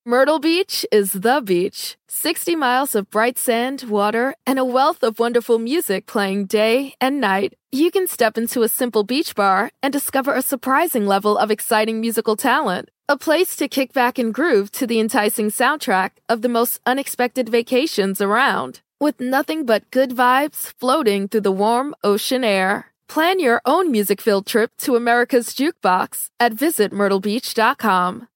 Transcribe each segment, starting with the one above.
Myrtle Beach is the beach. 60 miles of bright sand, water, and a wealth of wonderful music playing day and night. You can step into a simple beach bar and discover a surprising level of exciting musical talent. A place to kick back and groove to the enticing soundtrack of the most unexpected vacations around. With nothing but good vibes floating through the warm ocean air. Plan your own music-filled trip to America's Jukebox at visitmyrtlebeach.com.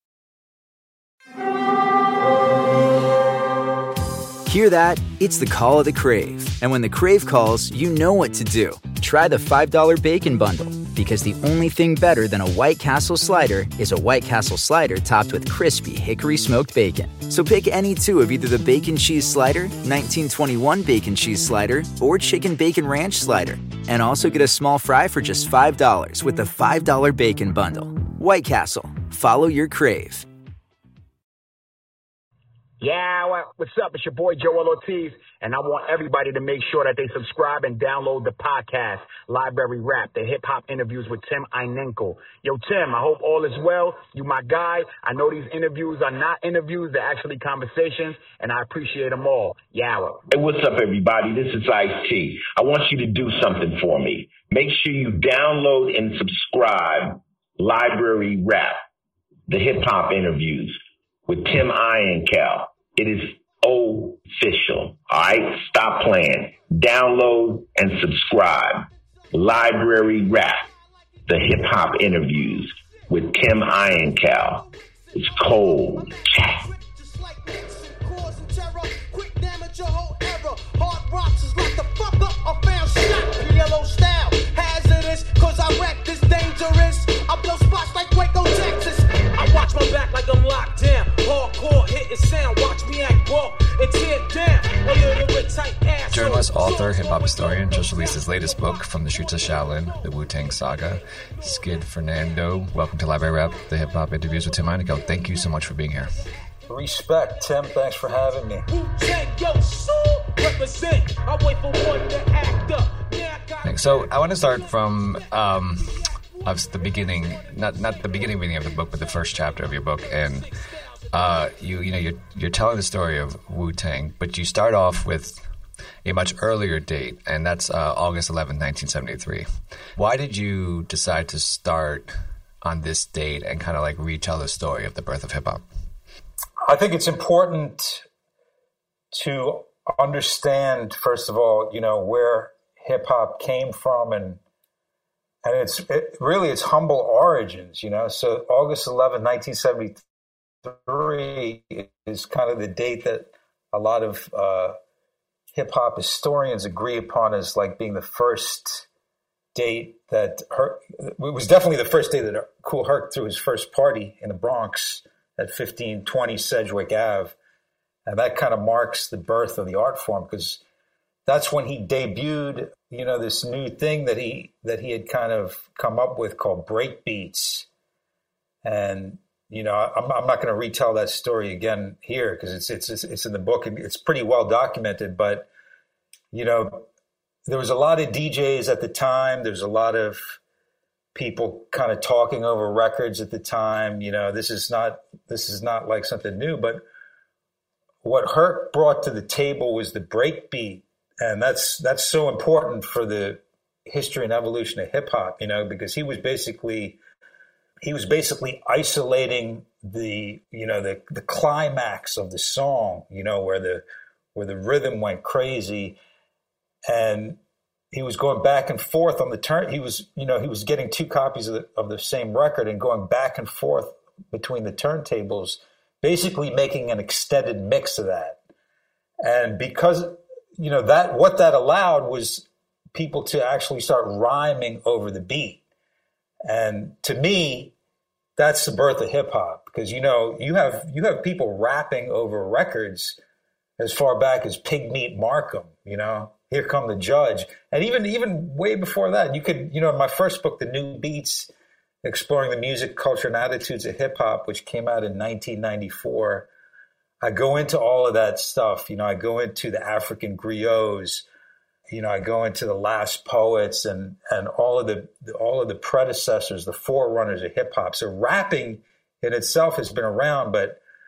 Hear that? It's the call of the Crave. And when the Crave calls, you know what to do. Try the $5 Bacon Bundle, because the only thing better than a White Castle slider is a White Castle slider topped with crispy hickory smoked bacon. So pick any two of either the Bacon Cheese Slider, 1921 Bacon Cheese Slider, or Chicken Bacon Ranch Slider. And also get a small fry for just $5 with the $5 Bacon Bundle. White Castle. Follow your Crave. Yeah, what's up? It's your boy Joel Ortiz, and I want everybody to make sure that they subscribe and download the podcast, Library Rap, the hip-hop interviews with Tim Einenkel. Yo, Tim, I hope all is well. You my guy. I know these interviews are not interviews. They're actually conversations, and I appreciate them all. Yawa. Hey, what's up, everybody? This is Ice-T. I want you to do something for me. Make sure you download and subscribe Library Rap, the hip-hop interviews with Tim Einenkel. It is official. All right? Stop playing. Download and subscribe. Library Rap, the hip-hop interviews with Tim Einenkel. It's cold. Yellow style, hazardous, cause I wreck this dangerous. I blow spots like Waco, Texas. I watch my back like I'm locked down. Hardcore hitting sound, watch me act raw and tear down. A little bit tight ass. Journalist, author, hip-hop historian just released his latest book, From the Streets of Shaolin, The Wu-Tang Saga. Skid Fernando, welcome to Library Rap, the hip-hop interviews with Tim Einenkel. Thank you so much for being here. Respect, Tim. Thanks for having me. So I want to start from of the beginning, not the beginning of the book, but the first chapter of your book, and you're telling the story of Wu-Tang, but you start off with a much earlier date, and that's August 11th, 1973. Why did you decide to start on this date and kind of like retell the story of the birth of hip hop? I think it's important to understand, first of all, where hip hop came from, and it's humble origins, So August 11, 1973 is kind of the date that a lot of hip hop historians agree upon as like being the first date that it was definitely the first day that Kool Herc threw his first party in the Bronx at 1520 Sedgwick Ave. And that kind of marks the birth of the art form, because that's when he debuted, this new thing that he had kind of come up with called break beats. And, I'm not going to retell that story again here because it's in the book and it's pretty well documented. But, there was a lot of DJs at the time. There's a lot of people kind of talking over records at the time. This is not like something new, but what Herc brought to the table was the break beat. And that's so important for the history and evolution of hip hop, because he was basically isolating the climax of the song, where the rhythm went crazy, and he was going back and forth on the turn. He was getting two copies of the same record and going back and forth between the turntables, basically making an extended mix of that. And because, what that allowed was people to actually start rhyming over the beat. And to me, that's the birth of hip hop, because, you have people rapping over records as far back as Pigmeat Markham, Here Come the Judge. And even way before that, you could, in my first book, The New Beats, Exploring the Music, Culture, and Attitudes of Hip Hop, which came out in 1994, I go into all of that stuff. I go into the African griots. I go into the Last Poets and all of the predecessors, the forerunners of hip hop. So rapping in itself has been around, but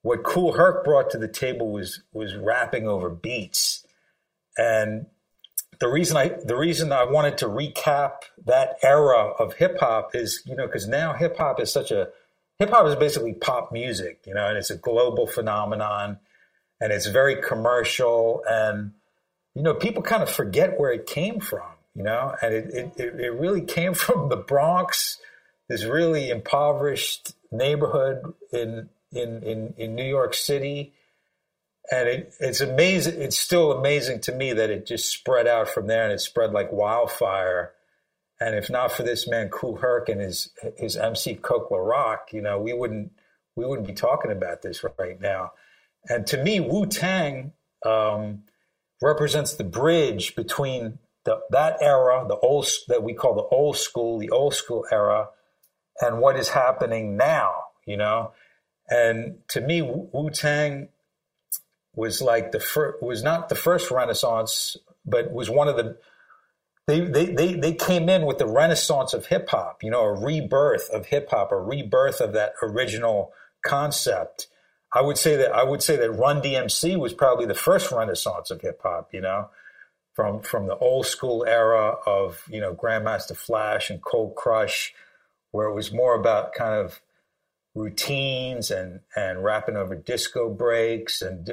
what Kool Herc brought to the table was rapping over beats. And the reason I wanted to recap that era of hip hop is, because now hip hop is basically pop music, and it's a global phenomenon, and it's very commercial, and people kind of forget where it came from, and it really came from the Bronx, this really impoverished neighborhood in New York City. And it's amazing. It's still amazing to me that it just spread out from there, and it spread like wildfire. And if not for this man Kool Herc and his MC Coke La Rock, we wouldn't be talking about this right now. And to me, Wu-Tang represents the bridge between that era, that we call the old school era, and what is happening now. And to me, Wu-Tang was like was not the first Renaissance, but was one of the. They came in with the Renaissance of hip hop, a rebirth of hip hop, a rebirth of that original concept. I would say that Run DMC was probably the first Renaissance of hip hop, from the old school era of Grandmaster Flash and Cold Crush, where it was more about kind of routines and rapping over disco breaks and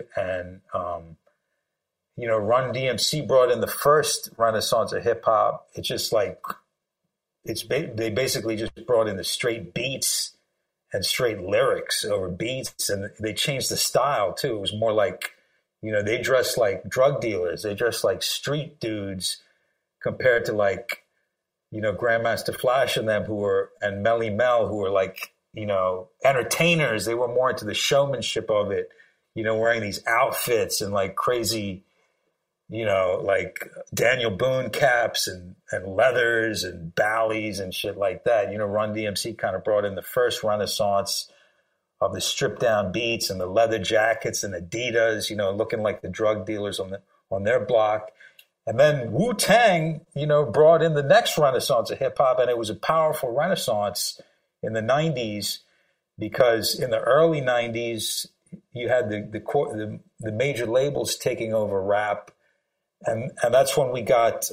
Run DMC brought in the first Renaissance of hip hop. It's just like they basically just brought in the straight beats and straight lyrics over beats, and they changed the style too. It was more like they dressed like drug dealers, they dressed like street dudes compared to like Grandmaster Flash and them and Melly Mel, who were like entertainers. They were more into the showmanship of it, wearing these outfits and like crazy, like Daniel Boone caps and leathers and Bally's and shit like that. Run DMC kind of brought in the first Renaissance of the stripped down beats and the leather jackets and Adidas, looking like the drug dealers on their block. And then Wu-Tang, brought in the next Renaissance of hip hop, and it was a powerful Renaissance in the 90s, because in the early 90s, you had the major labels taking over rap. And that's when we got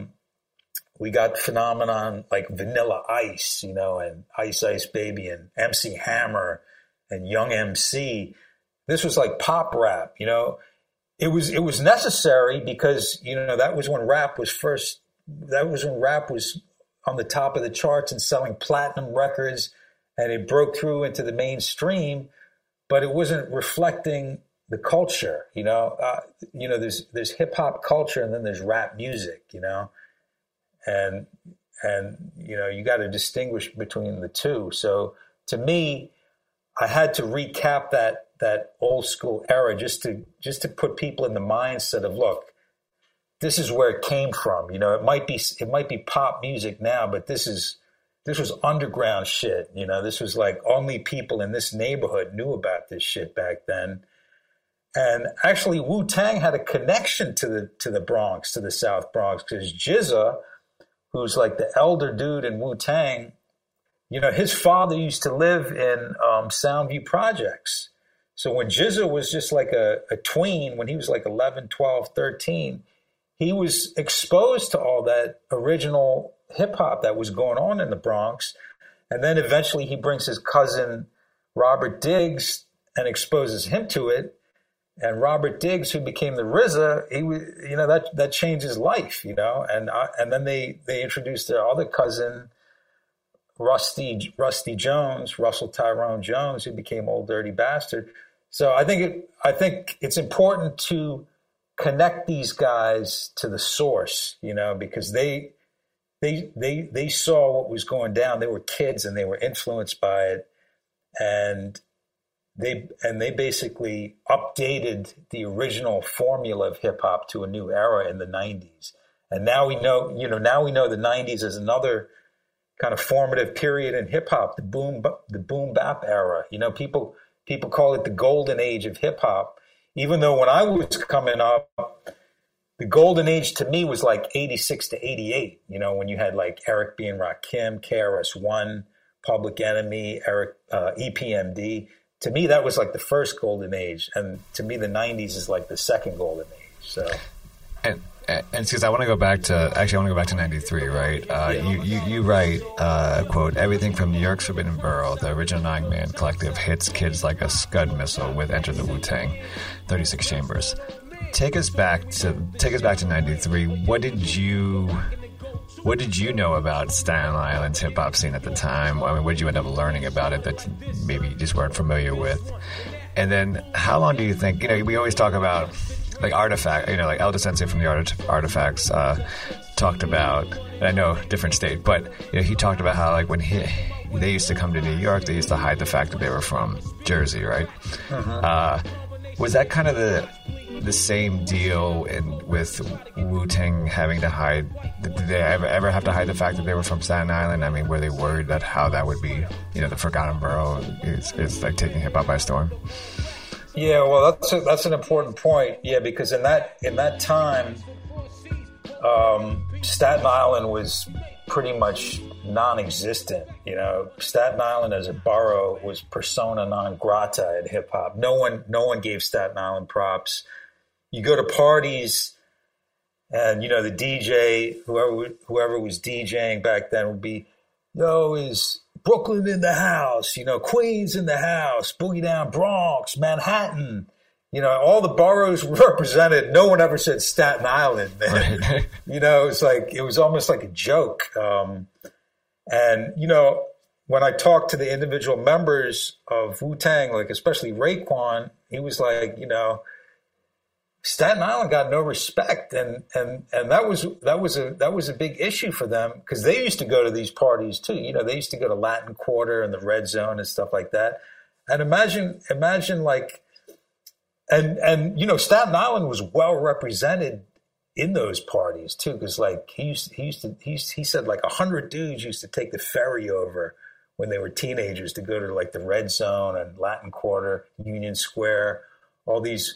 phenomenon like Vanilla Ice, and Ice Baby and MC Hammer and Young MC. This was like pop rap, It was necessary because, that was when rap was on the top of the charts and selling platinum records, and it broke through into the mainstream, but it wasn't reflecting the culture, there's hip hop culture, and then there's rap music, and you got to distinguish between the two. So to me, I had to recap that old school era just to put people in the mindset of, look, this is where it came from. It might be pop music now, but this was underground shit. This was like only people in this neighborhood knew about this shit back then. And actually, Wu-Tang had a connection to the Bronx, to the South Bronx, because GZA, who's like the elder dude in Wu-Tang, his father used to live in Soundview Projects. So when GZA was just like a tween, when he was like 11, 12, 13, he was exposed to all that original hip hop that was going on in the Bronx. And then eventually he brings his cousin Robert Diggs and exposes him to it. And Robert Diggs, who became the RZA, he was, that changed his life, and then they introduced their other cousin, Rusty Jones, Russell Tyrone Jones, who became Old Dirty Bastard. So I think it's important to connect these guys to the source, because they saw what was going down. They were kids and they were influenced by it, and they basically updated the original formula of hip hop to a new era in the 90s. And now we know the 90s is another kind of formative period in hip hop, the boom bap era. People call it the golden age of hip hop, even though when I was coming up, the golden age to me was like 86 to 88, when you had like Eric B. and Rakim, KRS-One, Public Enemy, EPMD. to me, that was like the first golden age. And to me, the 90s is like the second golden age. So, And because I want to go back to 93, right? You write, quote, everything from New York's Forbidden Borough, the original 9-man collective hits kids like a Scud missile with Enter the Wu-Tang, 36 Chambers. Take us back to 93. What did you know about Staten Island's hip hop scene at the time? I mean, what did you end up learning about it that maybe you just weren't familiar with? And then how long do you think, we always talk about like Artifact, like Elder Sensei from the Artifacts talked about, and I know different state, but he talked about how like when they used to come to New York, they used to hide the fact that they were from Jersey, right? Was that kind of the same deal with Wu-Tang having to hide? Did they ever have to hide the fact that they were from Staten Island? I mean, were they worried that how that would be, the Forgotten Borough is like taking hip hop by storm? Yeah, well, that's an important point. Yeah, because in that time, Staten Island was pretty much non-existent. Staten Island as a borough was persona non grata in hip hop. No one gave Staten Island props. You go to parties, and the DJ, whoever was DJing back then, would be, is Brooklyn in the house, Queens in the house, Boogie Down Bronx, Manhattan, all the boroughs represented. No one ever said Staten Island, man. Right. It was almost like a joke. And when I talked to the individual members of Wu-Tang, like especially Raekwon, he was like, Staten Island got no respect, and that was a big issue for them because they used to go to these parties too. They used to go to Latin Quarter and the Red Zone and stuff like that. And imagine like, and Staten Island was well represented in those parties too, because like he said like 100 dudes used to take the ferry over when they were teenagers to go to like the Red Zone and Latin Quarter, Union Square, all these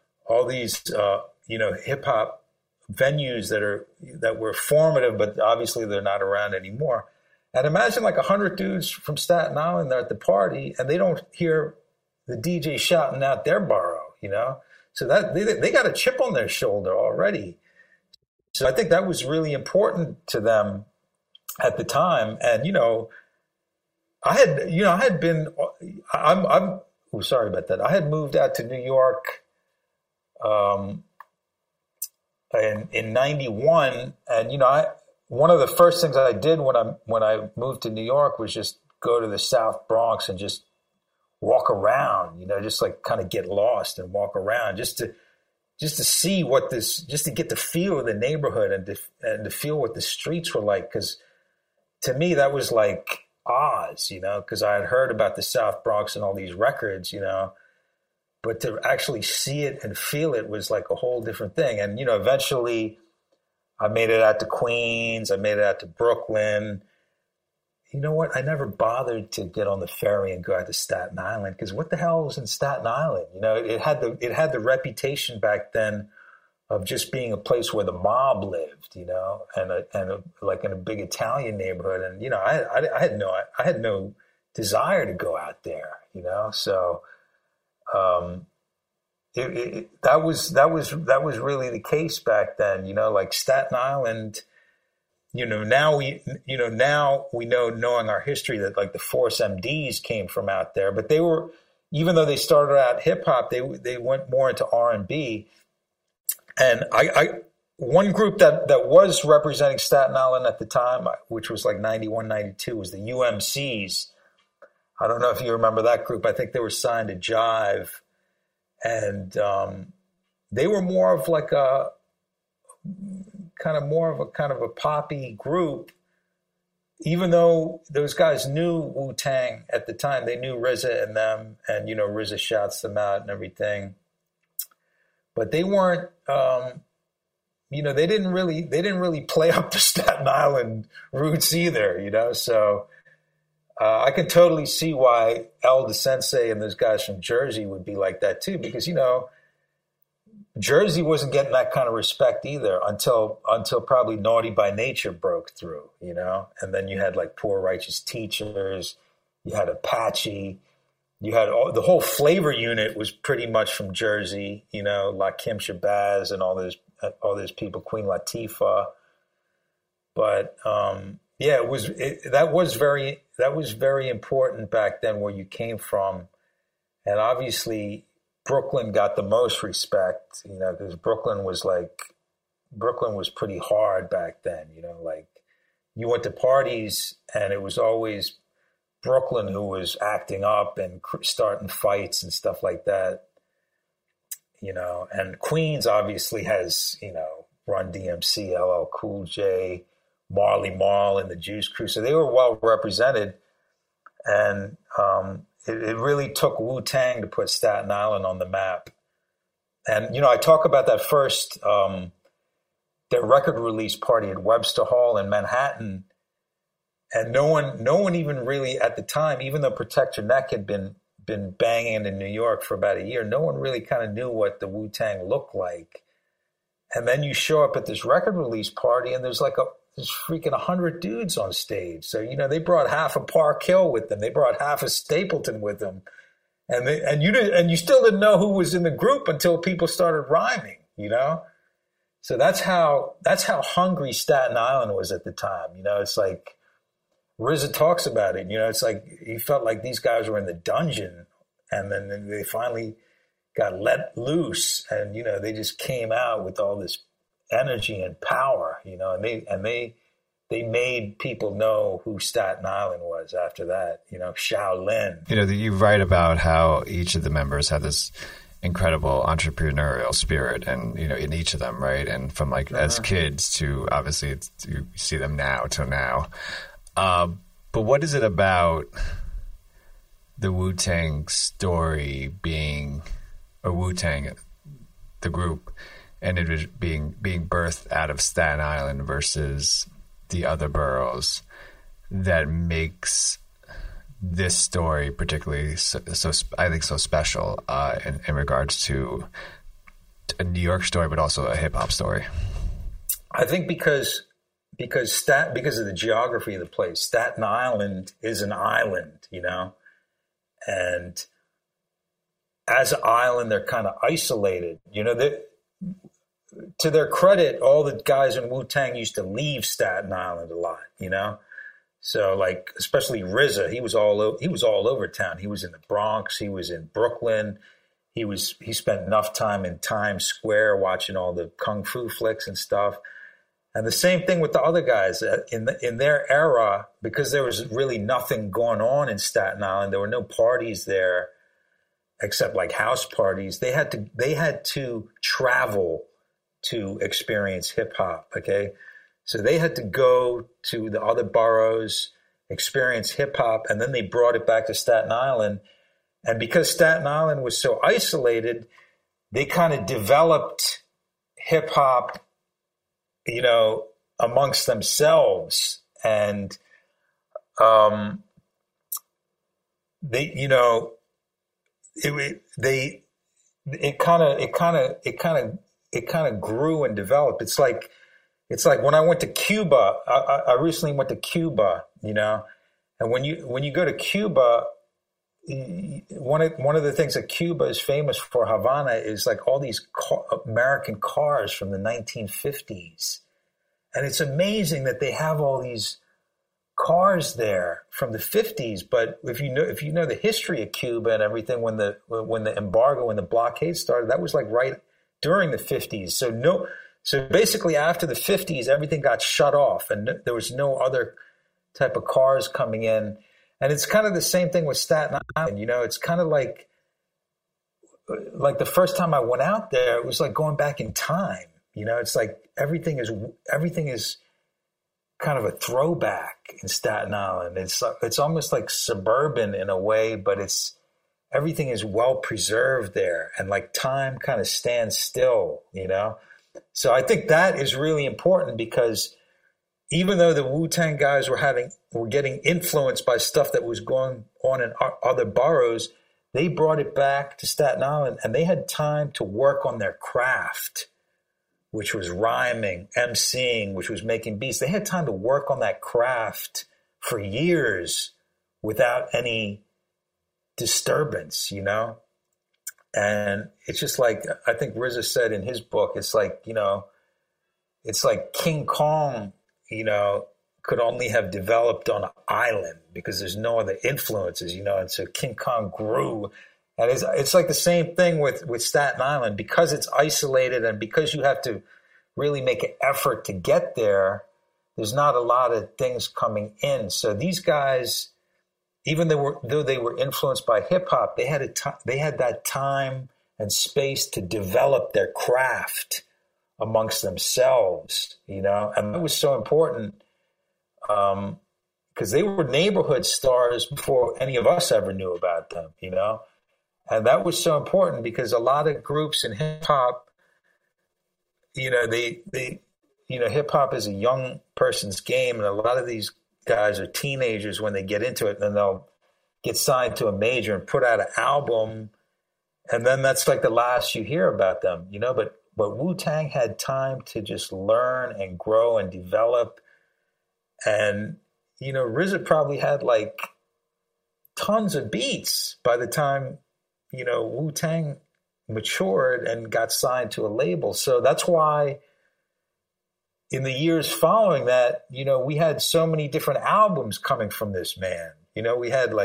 hip hop venues that were formative, but obviously they're not around anymore. And imagine like 100 dudes from Staten Island, they're at the party and they don't hear the DJ shouting out their borough, so that they got a chip on their shoulder already. So I think that was really important to them at the time. And, sorry about that. I had moved out to New York in 91, and one of the first things I did when I moved to New York was just go to the South Bronx and just walk around, just like kind of get lost and walk around just to see just to get the feel of the neighborhood and to feel what the streets were like, because to me that was like Oz, because I had heard about the South Bronx and all these records, but to actually see it and feel it was like a whole different thing. And, eventually I made it out to Queens. I made it out to Brooklyn. You know what? I never bothered to get on the ferry and go out to Staten Island, because what the hell was in Staten Island? It had the reputation back then of just being a place where the mob lived, and like in a big Italian neighborhood. And, I had no desire to go out there, so that was really the case back then, like Staten Island. Now we know, knowing our history, that like the Force MDs came from out there, but they were, even though they started out hip hop, they went more into R&B. And one group that was representing Staten Island at the time, which was like 91, 92, was the UMCs. I don't know if you remember that group. I think they were signed to Jive, and they were more of like a kind of a poppy group. Even though those guys knew Wu-Tang at the time, they knew RZA and them, and RZA shouts them out and everything. But they weren't, they didn't really play up the Staten Island roots either, So I can totally see why El Da Sensei and those guys from Jersey would be like that too, because Jersey wasn't getting that kind of respect either until probably Naughty by Nature broke through, and then you had like Poor Righteous Teachers, you had Apache, you had the whole Flavor unit was pretty much from Jersey, you know, Lakim Shabazz and all those people, Queen Latifah. But yeah, that was very important back then where you came from, and obviously Brooklyn got the most respect, you know, because Brooklyn was pretty hard back then, you know, like you went to parties and it was always Brooklyn who was acting up and starting fights and stuff like that, you know, and Queens obviously has, you know, Run DMC, LL Cool J, Marley Marl and the Juice Crew. So they were well represented. And it really took Wu-Tang to put Staten Island on the map. And, you know, I talk about that first, their record release party at Webster Hall in Manhattan. And no one even really at the time, even though Protect Your Neck had been banging in New York for about a year, no one really kind of knew what the Wu-Tang looked like. And then you show up at this record release party and there's freaking 100 dudes on stage. So, you know, they brought half of Park Hill with them. They brought half of Stapleton with them. And you still didn't know who was in the group until people started rhyming, you know? So that's how hungry Staten Island was at the time. You know, it's like RZA talks about it, you know, it's like he felt like these guys were in the dungeon and then they finally got let loose and, you know, they just came out with all this energy and power, you know, and they made people know who Staten Island was after that, you know, Shaolin. You know, you write about how each of the members had this incredible entrepreneurial spirit and, you know, in each of them, right? And from like as kids to obviously you see them now till now. But what is it about the Wu-Tang story being, or Wu-Tang, the group, and it being birthed out of Staten Island versus the other boroughs that makes this story particularly so I think so special in regards to a New York story, but also a hip hop story? I think because of the geography of the place, Staten Island is an island, you know, and as an island, they're kind of isolated, you know. To their credit, all the guys in Wu-Tang used to leave Staten Island a lot, you know. So, like, especially RZA, he was all over town. He was in the Bronx, he was in Brooklyn. He spent enough time in Times Square watching all the kung fu flicks and stuff. And the same thing with the other guys in their era, because there was really nothing going on in Staten Island. There were no parties there, except like house parties. They had to travel to experience hip hop. Okay, so they had to go to the other boroughs, experience hip hop, and then they brought it back to Staten Island. And because Staten Island was so isolated, they kind of developed hip hop, you know, amongst themselves. And they, you know, it kind of grew and developed. It's like when I went to Cuba, I recently went to Cuba, you know, and when you go to Cuba, one of the things that Cuba is famous for, Havana, is like all these American cars from the 1950s. And it's amazing that they have all these cars there from the 50s. But if you know the history of Cuba and everything, when the embargo and the blockade started, that was like right during the 50s. So basically after the 50s, everything got shut off and there was no other type of cars coming in. And it's kind of the same thing with Staten Island. You know, it's kind of like the first time I went out there, it was like going back in time. You know, it's like everything is kind of a throwback in Staten Island. It's almost like suburban in a way, but everything is well preserved there, and like time kind of stands still, you know? So I think that is really important, because even though the Wu-Tang guys were getting influenced by stuff that was going on in other boroughs, they brought it back to Staten Island, and they had time to work on their craft, which was rhyming, emceeing, which was making beats. They had time to work on that craft for years without any disturbance, you know? And it's just like, I think RZA said in his book, it's like, you know, it's like King Kong, you know, could only have developed on an island because there's no other influences, you know, and so King Kong grew. And it's like the same thing with Staten Island, because it's isolated and because you have to really make an effort to get there, there's not a lot of things coming in. So these guys, even though they were influenced by hip hop, they had that time and space to develop their craft amongst themselves, you know, and that was so important because they were neighborhood stars before any of us ever knew about them, you know, and that was so important because a lot of groups in hip hop, you know, hip hop is a young person's game, and a lot of these guys are teenagers when they get into it, and then they'll get signed to a major and put out an album, and then that's like the last you hear about them, you know. But Wu-Tang had time to just learn and grow and develop, and you know, RZA probably had like tons of beats by the time, you know, Wu-Tang matured and got signed to a label. So that's why in the years following that, you know, we had so many different albums coming from this man. You know, we had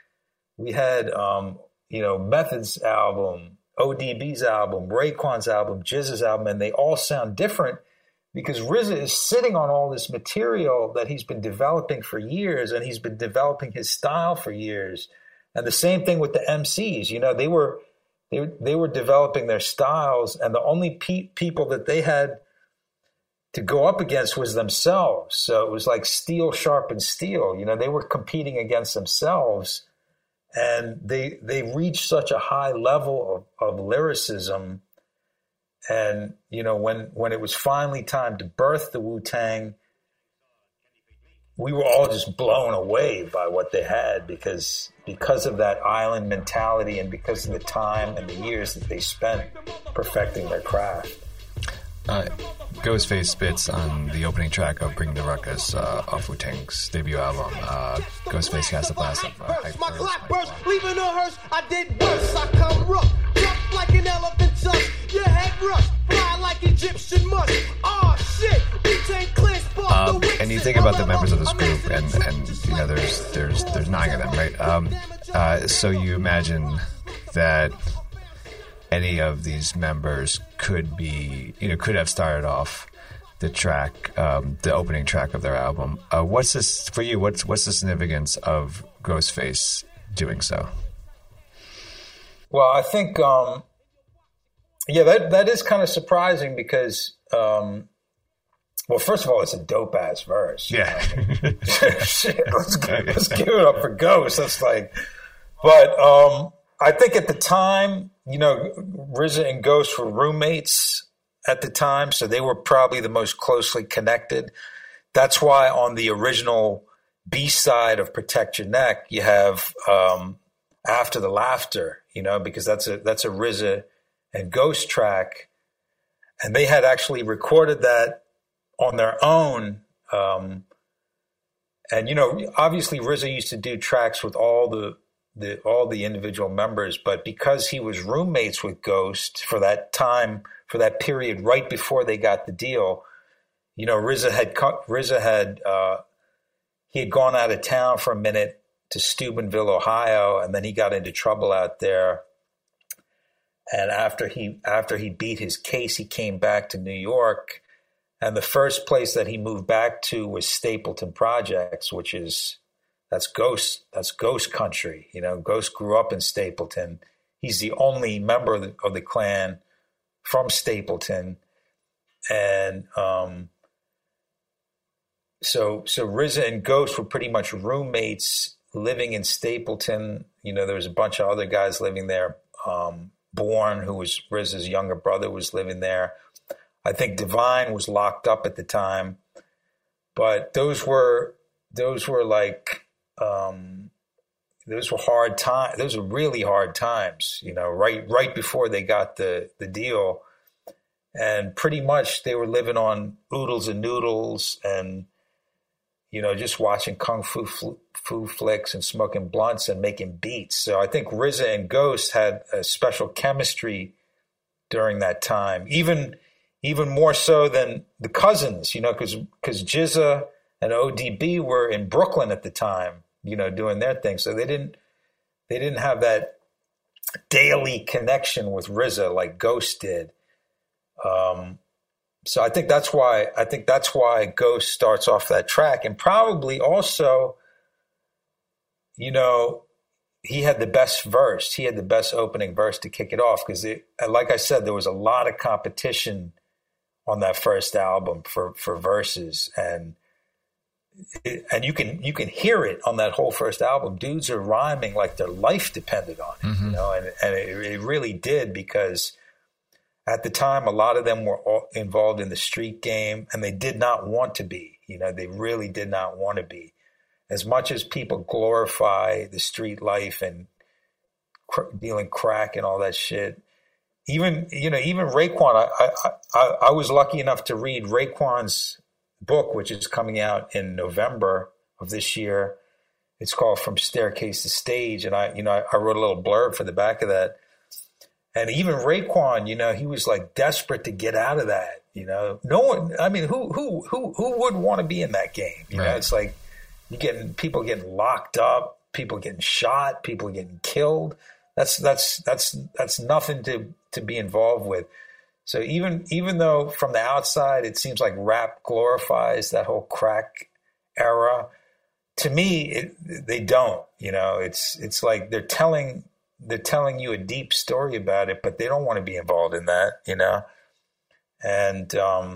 you know, Method's album, ODB's album, Raekwon's album, GZA's album, and they all sound different because RZA is sitting on all this material that he's been developing for years, and he's been developing his style for years. And the same thing with the MCs. You know, they were developing their styles, and the only people that they had to go up against was themselves. So it was like steel sharpens steel. You know, they were competing against themselves, and they reached such a high level of lyricism. And, you know, when it was finally time to birth the Wu-Tang, we were all just blown away by what they had because of that island mentality and because of the time and the years that they spent perfecting their craft. Ghostface spits on the opening track of Bring the Ruckus off Wu-Tang's debut album. Ghostface has a blast of my clock burst, leaving a hearse. I did worse. I come rough, jump like an elephant tusk. Your head rush, fly like Egyptian musk. Oh shit, Wu-Tang clear spark. And you think about the members of this group, and you know, there's 9 of them, right? So you imagine that any of these members could have started off the track, the opening track of their album. What's this for you? What's the significance of Ghostface doing so? Well, I think, that is kind of surprising because, well, first of all, it's a dope ass verse. Yeah. Shit, let's give it up for Ghost. That's like, but I think at the time, you know, RZA and Ghost were roommates at the time, so they were probably the most closely connected. That's why on the original B-side of Protect Your Neck, you have After the Laughter, you know, because that's a RZA and Ghost track. And they had actually recorded that on their own. And, you know, obviously RZA used to do tracks with all the individual members, but because he was roommates with Ghost for that time, for that period right before they got the deal, you know, RZA had he had gone out of town for a minute to Steubenville, Ohio, and then he got into trouble out there. And after he beat his case, he came back to New York, and the first place that he moved back to was Stapleton Projects, which is That's Ghost country. You know, Ghost grew up in Stapleton. He's the only member of the clan from Stapleton. And so RZA and Ghost were pretty much roommates living in Stapleton. You know, there was a bunch of other guys living there. Bourne, who was RZA's younger brother, was living there. I think Divine was locked up at the time. But those were like... those were hard times. Those were really hard times, you know, right before they got the deal. And pretty much they were living on oodles and noodles. And, just watching kung fu flicks and smoking blunts and making beats. So I think RZA and Ghost had a special chemistry during that time, even more so than the cousins, because GZA and ODB were in Brooklyn at the time, doing their thing. So they didn't have that daily connection with RZA like Ghost did. So I think that's why Ghost starts off that track, and probably also, he had the best verse. He had the best opening verse to kick it off because, like I said, there was a lot of competition on that first album for verses, and you can hear it on that whole first album. Dudes are rhyming like their life depended on it, and it really did, because at the time a lot of them were all involved in the street game, and they did not want to be. They really did not want to be. As much as people glorify the street life and dealing crack and all that shit, even Raekwon, I was lucky enough to read Raekwon's book, which is coming out in November of this year. It's called From Staircase to Stage, and I wrote a little blurb for the back of that. And even Raekwon, he was like desperate to get out of that. No one. I mean, who would want to be in that game? Right. It's like people getting locked up, people getting shot, people getting killed. That's nothing to be involved with. So even though from the outside it seems like rap glorifies that whole crack era, to me they don't. It's like they're telling you a deep story about it, but they don't want to be involved in that. And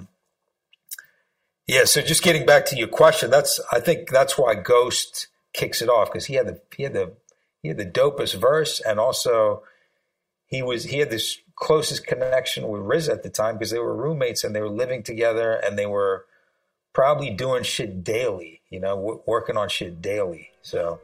so just getting back to your question, I think that's why Ghost kicks it off, because he had the dopest verse, and also he had this closest connection with RZA at the time, because they were roommates and they were living together, and they were probably doing shit daily, working on shit daily. So,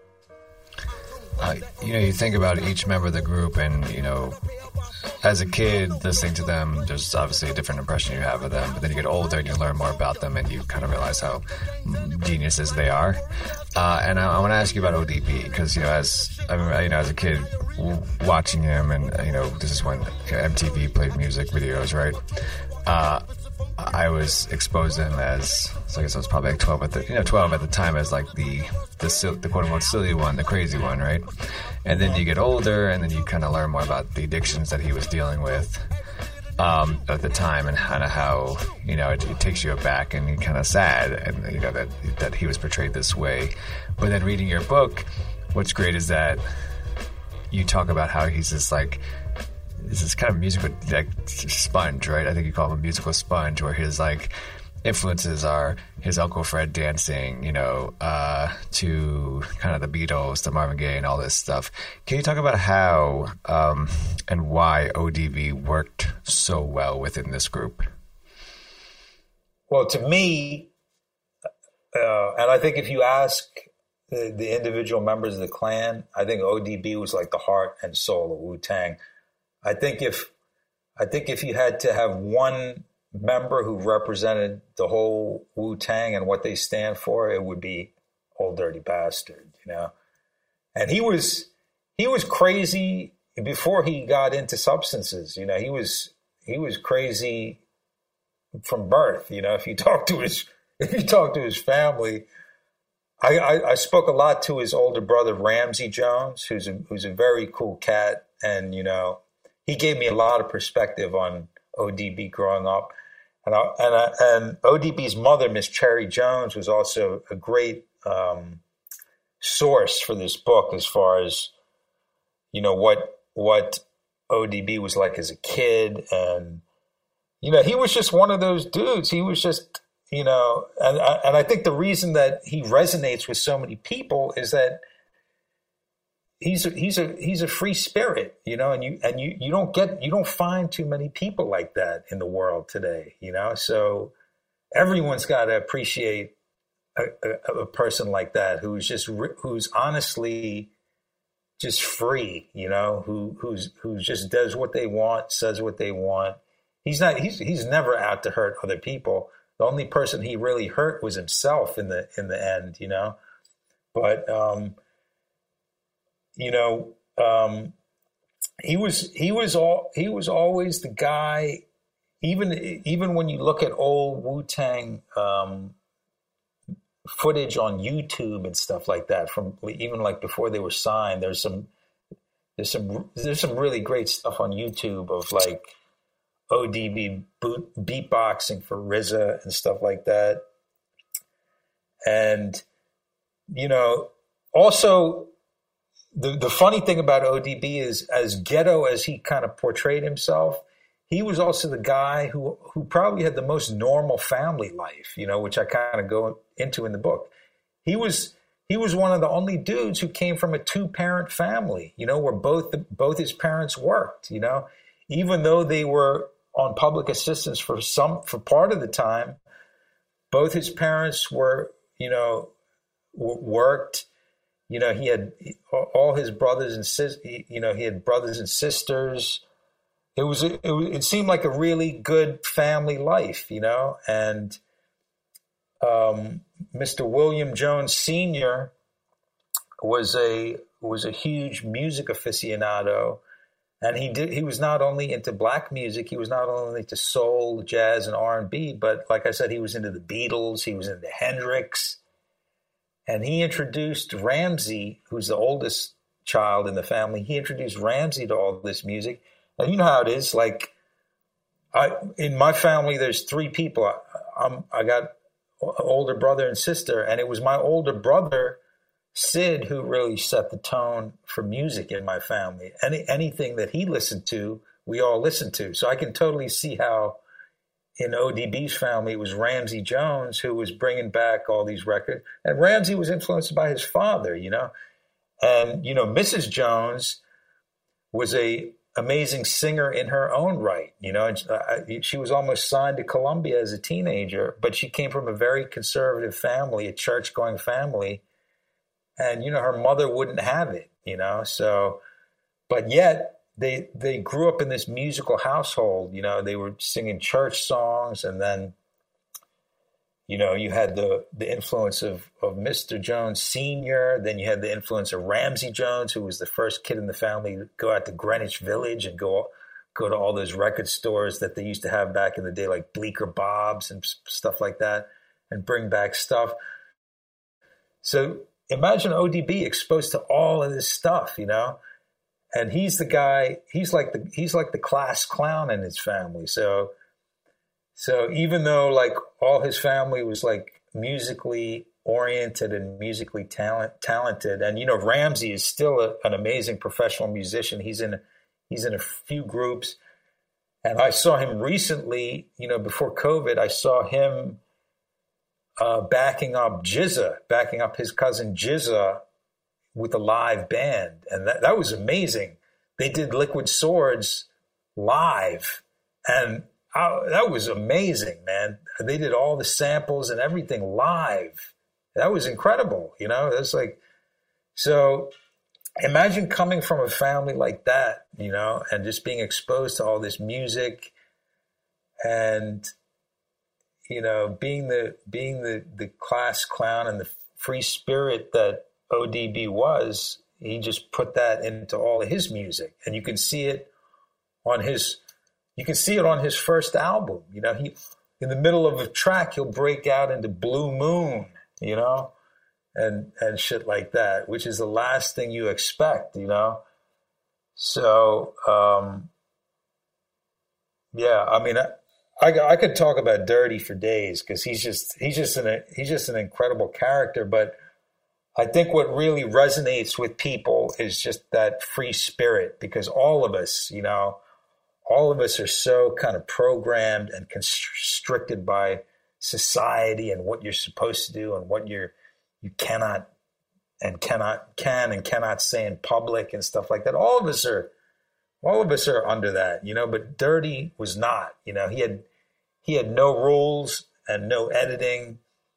you think about each member of the group, and as a kid listening to them, there's obviously a different impression you have of them, but then you get older and you learn more about them, and you kind of realize how geniuses they are. And I want to ask you about ODB, because as a kid watching him, and this is when MTV played music videos, right? I was exposed to him as, so I guess I was probably like 12 at the time, as like the quote unquote silly one, the crazy one, right? And then you get older, and then you kind of learn more about the addictions that he was dealing with at the time, and kind of how it takes you aback, and you're kind of sad, and that he was portrayed this way. But then reading your book, what's great is that you talk about how he's this kind of musical sponge, right? I think you call him a musical sponge, where his influences are his Uncle Fred dancing, to kind of the Beatles, to Marvin Gaye, and all this stuff. Can you talk about how and why ODB worked so well within this group? Well, to me, and I think if you ask the individual members of the clan, I think ODB was like the heart and soul of Wu-Tang. I think if you had to have one member who represented the whole Wu-Tang and what they stand for, it would be Old Dirty Bastard, And he was crazy before he got into substances. He was crazy from birth. If you talk to his family, I spoke a lot to his older brother Ramsey Jones, who's a very cool cat, and he gave me a lot of perspective on ODB growing up. And ODB's mother, Miss Cherry Jones, was also a great source for this book, as far as what ODB was like as a kid. And he was just one of those dudes. He was just and I think the reason that he resonates with so many people is that he's a free spirit, and you don't find too many people like that in the world today, So everyone's got to appreciate a person like that, who's honestly just free, who just does what they want, says what they want. He's never out to hurt other people. The only person he really hurt was himself in the end, you know. But he was always the guy. Even when you look at old Wu-Tang footage on YouTube and stuff like that, from even like before they were signed, there's some really great stuff on YouTube of like ODB beatboxing for RZA and stuff like that. And, you know, also the funny thing about ODB is, as ghetto as he kind of portrayed himself, he was also the guy who probably had the most normal family life, you know, which I kind of go into in the book. He was one of the only dudes who came from a 2-parent family, you know, where both his parents worked, you know, even though they were on public assistance for part of the time. Both his parents were, you know, worked. You know, he had all his brothers and sisters. You know, he had brothers and sisters. It seemed like a really good family life, you know. And Mr. William Jones Sr. was a huge music aficionado, and he was not only into black music, he was not only into soul, jazz, and R&B, but like I said, he was into the Beatles, he was into Hendrix. And he introduced Ramsey, who's the oldest child in the family. He introduced Ramsey to all this music. And you know how it is. Like, in my family, there's 3 people. I got an older brother and sister, and it was my older brother, Sid, who really set the tone for music in my family. Anything that he listened to, we all listened to. So I can totally see how in ODB's family, it was Ramsey Jones who was bringing back all these records. And Ramsey was influenced by his father, you know. And, you know, Mrs. Jones was a amazing singer in her own right, you know. And she was almost signed to Columbia as a teenager, but she came from a very conservative family, a church-going family. And, you know, her mother wouldn't have it, you know. So, but yet they grew up in this musical household, you know. They were singing church songs, and then, you know, you had the influence of Mr. Jones Sr., then you had the influence of Ramsey Jones, who was the first kid in the family to go out to Greenwich Village and go to all those record stores that they used to have back in the day, like Bleecker Bob's and stuff like that, and bring back stuff. So imagine ODB exposed to all of this stuff, you know. And he's the guy, he's like the class clown in his family. So even though like all his family was like musically oriented and musically talented, and, you know, Ramsey is still an amazing professional musician. He's in a few groups, and I saw him recently, you know, before COVID, I saw him backing up his cousin Jizza with a live band. And that was amazing. They did Liquid Swords live, and that was amazing, man. They did all the samples and everything live. That was incredible, you know. That's like, so imagine coming from a family like that, you know, and just being exposed to all this music, and, you know, being the class clown and the free spirit that ODB was. He just put that into all of his music, and you can see it on his first album. You know, he, in the middle of a track, he'll break out into Blue Moon, you know, and shit like that, which is the last thing you expect, you know. So, yeah, I mean, I could talk about Dirty for days, because he's just an incredible character. But I think what really resonates with people is just that free spirit, because all of us, you know, are so kind of programmed and constricted by society and what you're supposed to do and what you cannot say in public and stuff like that. All of us are under that, you know, but Dirty was not. You know, he had no rules and no editing,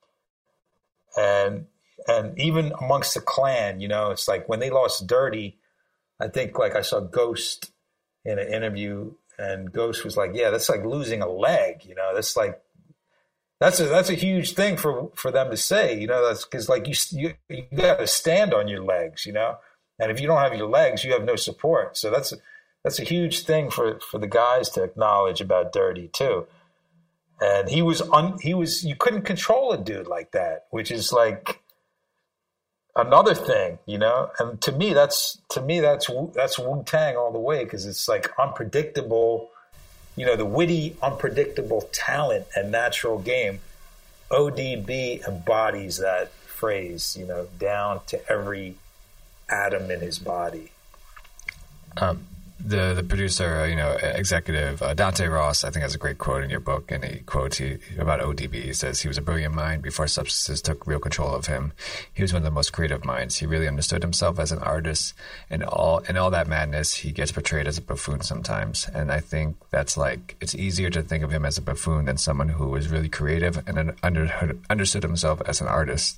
and even amongst the clan, you know, it's like when they lost Dirty, I think, like, I saw Ghost in an interview, and Ghost was like, yeah, that's like losing a leg, you know, that's like, that's a huge thing for them to say, you know. That's because like you got to stand on your legs, you know, and if you don't have your legs, you have no support. So that's a huge thing for the guys to acknowledge about Dirty too. And he was you couldn't control a dude like that, which is like another thing, you know. And to me that's Wu-Tang all the way, because it's like unpredictable. You know, the witty, unpredictable talent and natural game. ODB embodies that phrase, you know, down to every atom in his body. The producer, you know, executive, Dante Ross, I think has a great quote in your book, and he quotes about ODB. He says, he was a brilliant mind before substances took real control of him. He was one of the most creative minds. He really understood himself as an artist, and all that madness, he gets portrayed as a buffoon sometimes. And I think that's like, it's easier to think of him as a buffoon than someone who was really creative and understood himself as an artist.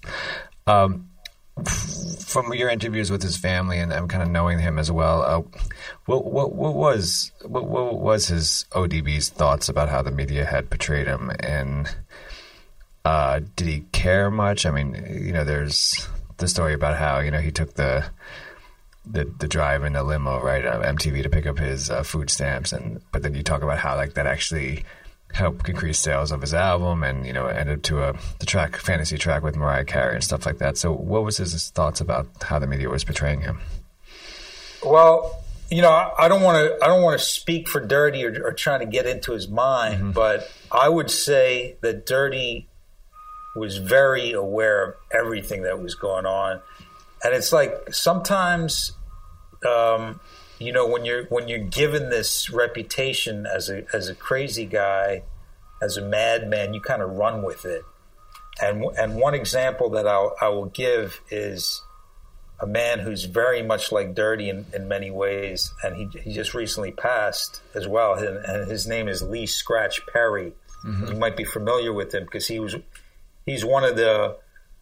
From your interviews with his family and kind of knowing him as well, what was his ODB's thoughts about how the media had portrayed him, and did he care much? I mean, you know, there's the story about how, you know, he took the drive in the limo, right, MTV to pick up his food stamps, but then you talk about how like that actually helped increase sales of his album, and, you know, ended to the track, fantasy track with Mariah Carey and stuff like that. So what was his thoughts about how the media was portraying him? Well, you know, I don't want to speak for Dirty or trying to get into his mind, but I would say that Dirty was very aware of everything that was going on. And it's like sometimes, you know, when you're given this reputation as a crazy guy, as a madman, you kind of run with it. And one example that I will give is a man who's very much like Dirty in many ways, and he just recently passed as well. And his name is Lee Scratch Perry. You might be familiar with him because he's one of the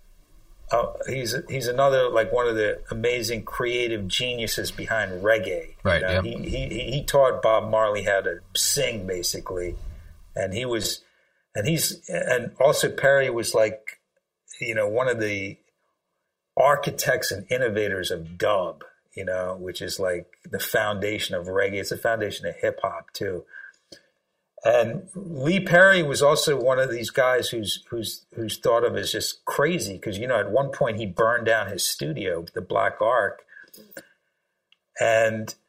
he's another, like, one of the amazing creative geniuses behind reggae. Right. You know? Yeah. He taught Bob Marley how to sing, basically, and also Perry was, like, you know, one of the architects and innovators of dub, you know, which is like the foundation of reggae. It's the foundation of hip hop too. And Lee Perry was also one of these guys who's thought of as just crazy because, you know, at one point he burned down his studio, the Black Ark, and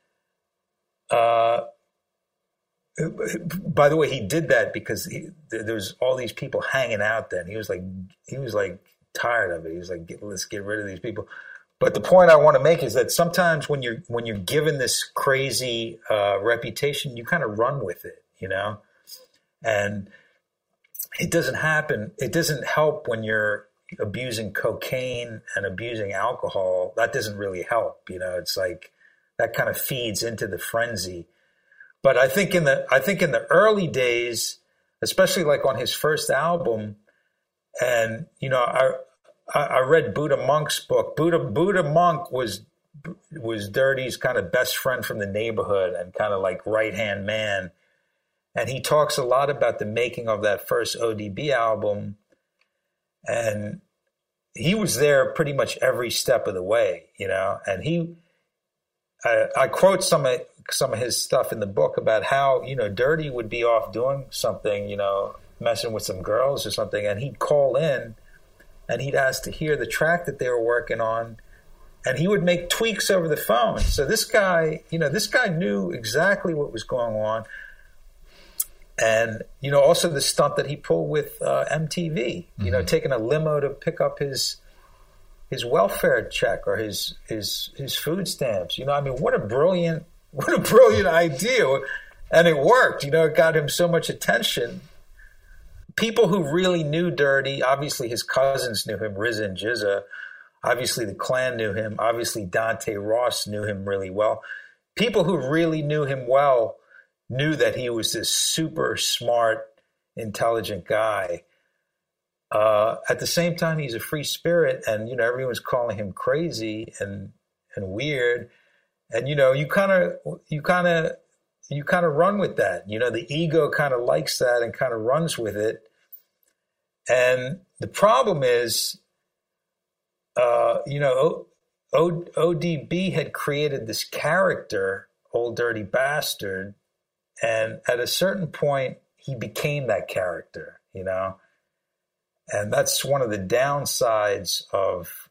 by the way, he did that because there was all these people hanging out then. He was like tired of it. He was like, let's get rid of these people. But the point I want to make is that sometimes when you're given this crazy reputation, you kind of run with it, you know, and it doesn't happen. It doesn't help when you're abusing cocaine and abusing alcohol. That doesn't really help, you know. It's like that kind of feeds into the frenzy. But I think in the early days, especially like on his first album, and, you know, I read Buddha Monk's book. Buddha Monk was Dirty's kind of best friend from the neighborhood and kind of like right-hand man. And he talks a lot about the making of that first ODB album. And he was there pretty much every step of the way, you know. And I quote some of his stuff in the book about how, you know, Dirty would be off doing something, you know, messing with some girls or something, and he'd call in and he'd ask to hear the track that they were working on, and he would make tweaks over the phone. So this guy knew exactly what was going on. And, you know, also the stunt that he pulled with MTV, you know, taking a limo to pick up his welfare check or his food stamps. You know, I mean, what a brilliant idea. And it worked. You know, it got him so much attention. People who really knew Dirty, obviously his cousins knew him, RZA and GZA. Obviously the Clan knew him. Obviously Dante Ross knew him really well. People who really knew him well knew that he was this super smart, intelligent guy. At the same time, he's a free spirit, and, you know, everyone's calling him crazy and weird. And, you know, you kind of run with that. You know, the ego kind of likes that and kind of runs with it. And the problem is, ODB had created this character, Old Dirty Bastard, and at a certain point, he became that character, And that's one of the downsides of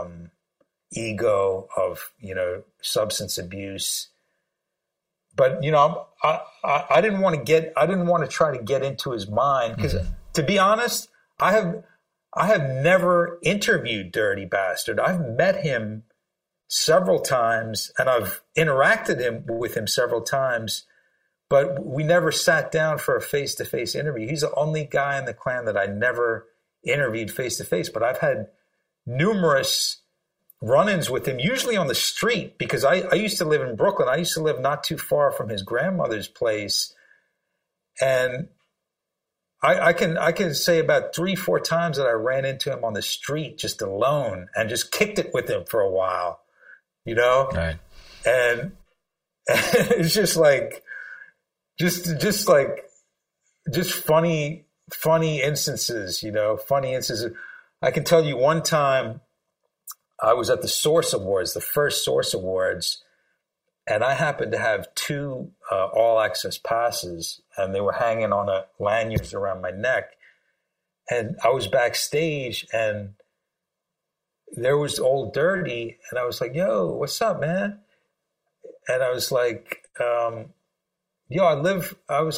ego, of, substance abuse. But, I didn't want to try to get into his mind because, to be honest, I have never interviewed Dirty Bastard. I've met him several times and I've interacted with him several times, but we never sat down for a face-to-face interview. He's the only guy in the clan that I never interviewed face-to-face, but I've had numerous run-ins with him, usually on the street, because I used to live in Brooklyn. I used to live not too far from his grandmother's place. And I can say about 3-4 times that I ran into him on the street just alone and just kicked it with him for a while, Right. And it's just like, just funny instances, funny instances. I can tell you one time I was at the Source Awards, the first Source Awards, and I happened to have 2 All Access passes, and they were hanging on a lanyards around my neck. And I was backstage, and there was Old Dirty, and I was like, "Yo, what's up, man?" And I was like, I live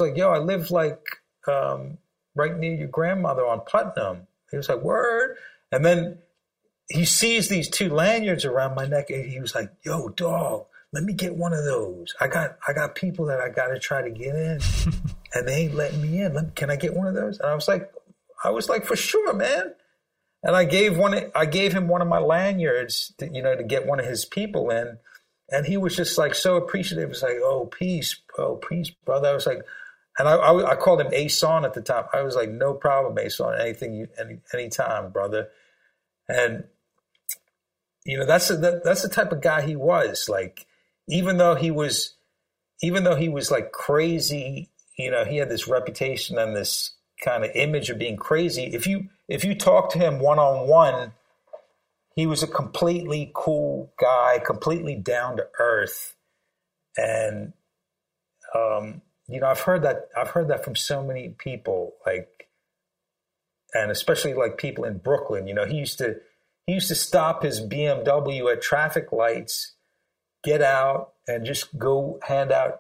right near your grandmother on Putnam. He was like, "Word?" And then he sees these 2 lanyards around my neck, and he was like, "Yo, dog, let me get one of those. I got people that I got to try to get in, and they ain't letting me in. Can I get one of those?" And I was like, "For sure, man." And I gave him one of my lanyards to get one of his people in, and he was just like so appreciative. He was like, "Oh, peace, brother." I was like, and I called him Ason at the time. I was like, "No problem, Ason. Anytime, brother." And that's the type of guy he was. Like, even though he was like crazy, he had this reputation and this kind of image of being crazy. If you talk to him one-on-one, he was a completely cool guy, completely down to earth. And I've heard that from so many people, like, and especially like people in Brooklyn. He used to stop his BMW at traffic lights, get out, and just go hand out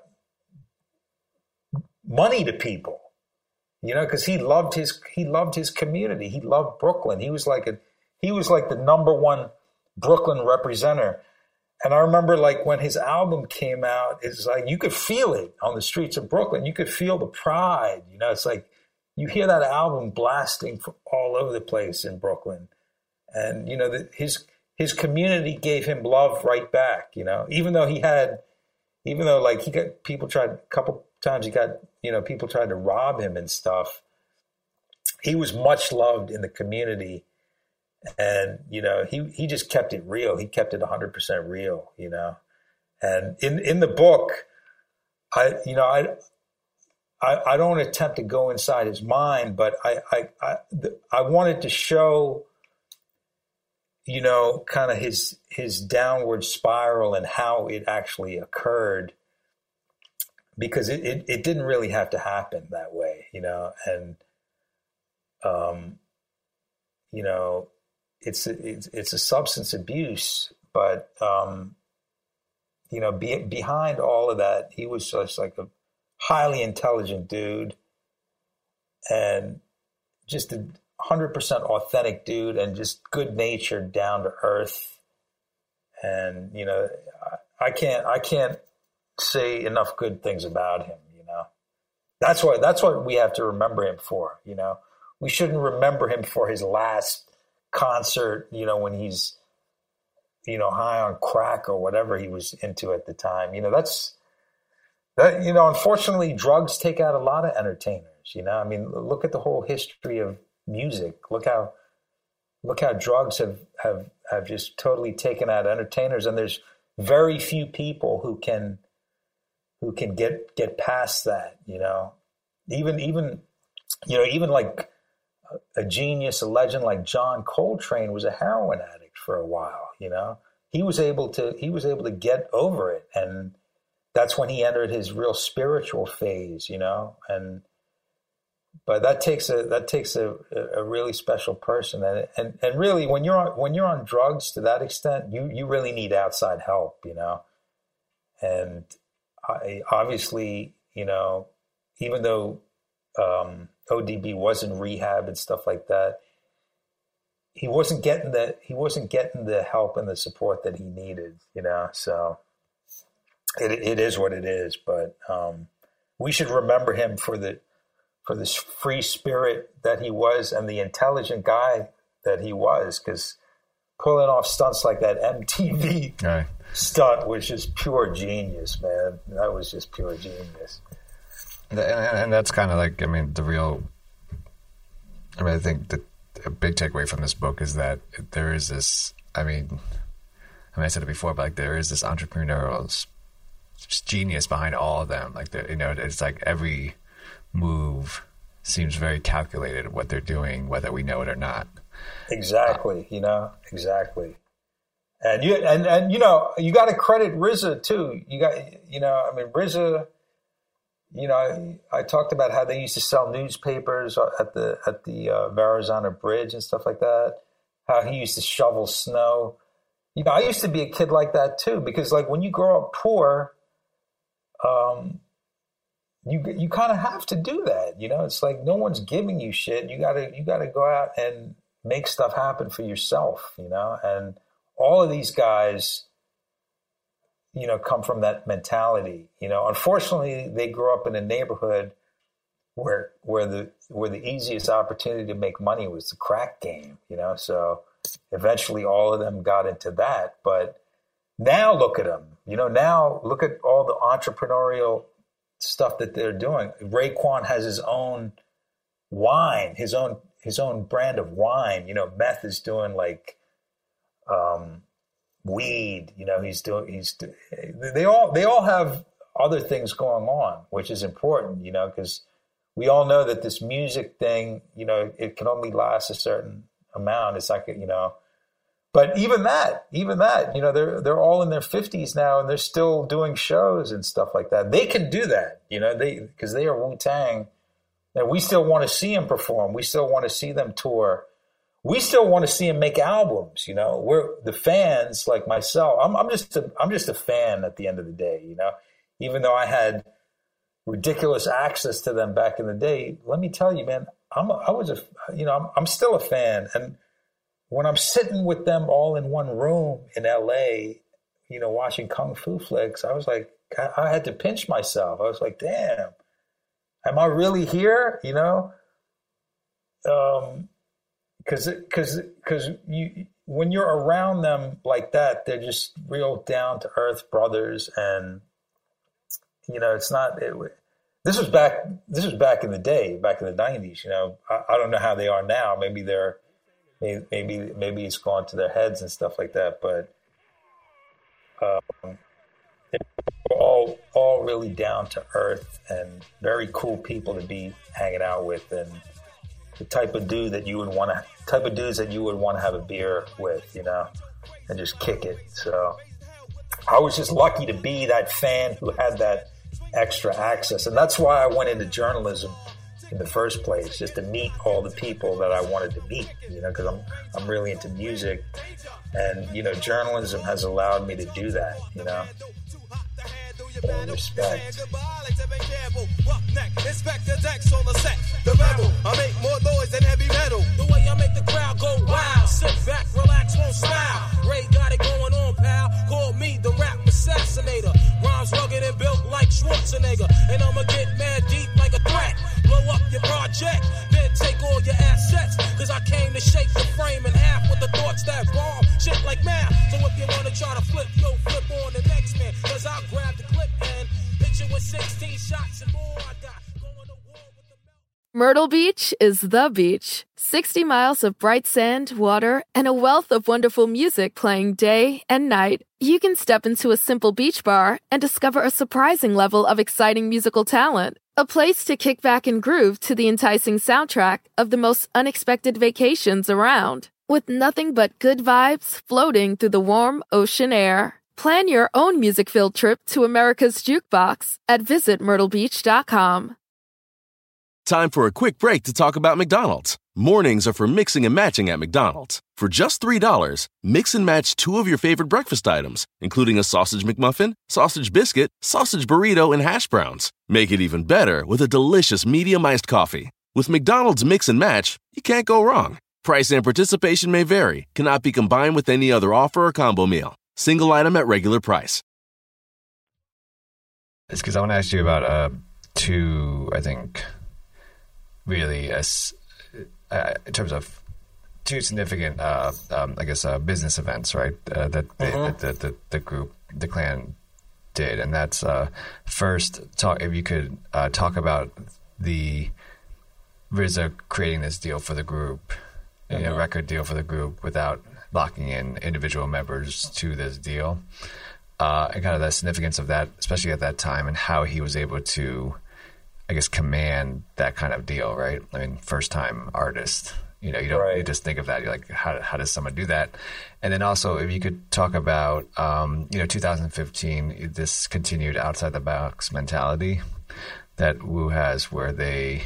money to people. Because he loved his community. He loved Brooklyn. He was like the number one Brooklyn representative. And I remember, like, when his album came out, it's like you could feel it on the streets of Brooklyn. You could feel the pride. It's like you hear that album blasting from all over the place in Brooklyn. And, his community gave him love right back, even though he got people tried a couple times, people tried to rob him and stuff. He was much loved in the community. And, he just kept it real. He kept it 100% real, and in the book, I don't attempt to go inside his mind, but I wanted to show, kind of his downward spiral and how it actually occurred, because it didn't really have to happen that way, and, it's a substance abuse, but, behind all of that, he was just like a highly intelligent dude and just a 100% authentic dude and just good natured, down to earth. And, I can't say enough good things about him. That's what we have to remember him for. We shouldn't remember him for his last concert, when he's, high on crack or whatever he was into at the time. Unfortunately, drugs take out a lot of entertainers. Look at the whole history of music. Look how drugs have just totally taken out entertainers, and there's very few people who can get past that. Even like a genius, a legend like John Coltrane was a heroin addict for a while. He was able to get over it, and that's when he entered his real spiritual phase. But that takes a really special person, and really when you're on drugs to that extent, you really need outside help. And obviously, even though ODB was in rehab and stuff like that, he wasn't getting the help and the support that he needed. So it is what it is. But we should remember him for this free spirit that he was and the intelligent guy that he was, because pulling off stunts like that MTV stunt was just pure genius, man. That was just pure genius. And that's kind of like, I think that a big takeaway from this book is that there is this, I said it before, but like there is this entrepreneurial genius behind all of them. Like, it's like every move seems very calculated what they're doing, whether we know it or not. Exactly. Exactly. And you got to credit RZA too. RZA, I talked about how they used to sell newspapers at the Verrazano Bridge and stuff like that, how he used to shovel snow. I used to be a kid like that too, because like when you grow up poor, you kind of have to do that. It's like no one's giving you shit. You gotta go out and make stuff happen for yourself, and all of these guys, come from that mentality. Unfortunately, they grew up in a neighborhood where the easiest opportunity to make money was the crack game. So eventually, all of them got into that. But now look at them. Now look at all the entrepreneurial stuff that they're doing. Raekwon has his own wine, his own brand of wine. Meth is doing like weed. They all have other things going on, which is important, because we all know that this music thing, it can only last a certain amount. It's like, but even that, they're all in their 50s now and they're still doing shows and stuff like that. They can do that, because they are Wu-Tang, and we still want to see them perform. We still want to see them tour. We still want to see them make albums. We're the fans, like myself. I'm just a fan at the end of the day. Even though I had ridiculous access to them back in the day, let me tell you, man, I'm still a fan. And when I'm sitting with them all in one room in LA, watching Kung Fu flicks, I was like, I had to pinch myself. I was like, damn, am I really here? Because when you're around them like that, they're just real down to earth brothers, and it's not. This was back in the day, back in the 90s. I don't know how they are now. Maybe it's gone to their heads and stuff like that. But they're all really down to earth and very cool people to be hanging out with, and the type of dudes that you would want to have a beer with, and just kick it. So I was just lucky to be that fan who had that extra access. And that's why I went into journalism in the first place, just to meet all the people that I wanted to meet, because I'm really into music, and, journalism has allowed me to do that, So respect. The rebel, I make more noise than heavy metal. The way I make the crowd go wild. Sit back, relax, won't style. Ray got it going on, pal. Call me the rap assassinator. Rhymes rugged and built like Schwarzenegger. And I'ma get mad deep like a threat. Blow up your project, then take all your assets. Cause I came to shake the frame in half with the thoughts that bomb. Shit like math. So if you wanna try to flip, flip on the next man. Cause I'll grab the clip and hit you with 16 shots and more. I got Myrtle Beach is the beach. 60 miles of bright sand, water, and a wealth of wonderful music playing day and night. You can step into a simple beach bar and discover a surprising level of exciting musical talent. A place to kick back and groove to the enticing soundtrack of the most unexpected vacations around. With nothing but good vibes floating through the warm ocean air. Plan your own music-filled trip to America's Jukebox at visitmyrtlebeach.com. Time for a quick break to talk about McDonald's. Mornings are for mixing and matching at McDonald's. For just $3, mix and match 2 of your favorite breakfast items, including a sausage McMuffin, sausage biscuit, sausage burrito, and hash browns. Make it even better with a delicious medium iced coffee. With McDonald's Mix and Match, you can't go wrong. Price and participation may vary, cannot be combined with any other offer or combo meal. Single item at regular price. It's because I want to ask you about 2, I think, really, in terms of 2 significant, business events, right? That the group, the clan, did, and that's first. If you could talk about the RZA creating this deal for the group, record deal for the group without locking in individual members to this deal, and kind of the significance of that, especially at that time, and how he was able to, I guess, command that kind of deal, right? I mean, first-time artist. You don't you just think of that. You're like, how does someone do that? And then also, if you could talk about, 2015, this continued outside the box mentality that Wu has, where they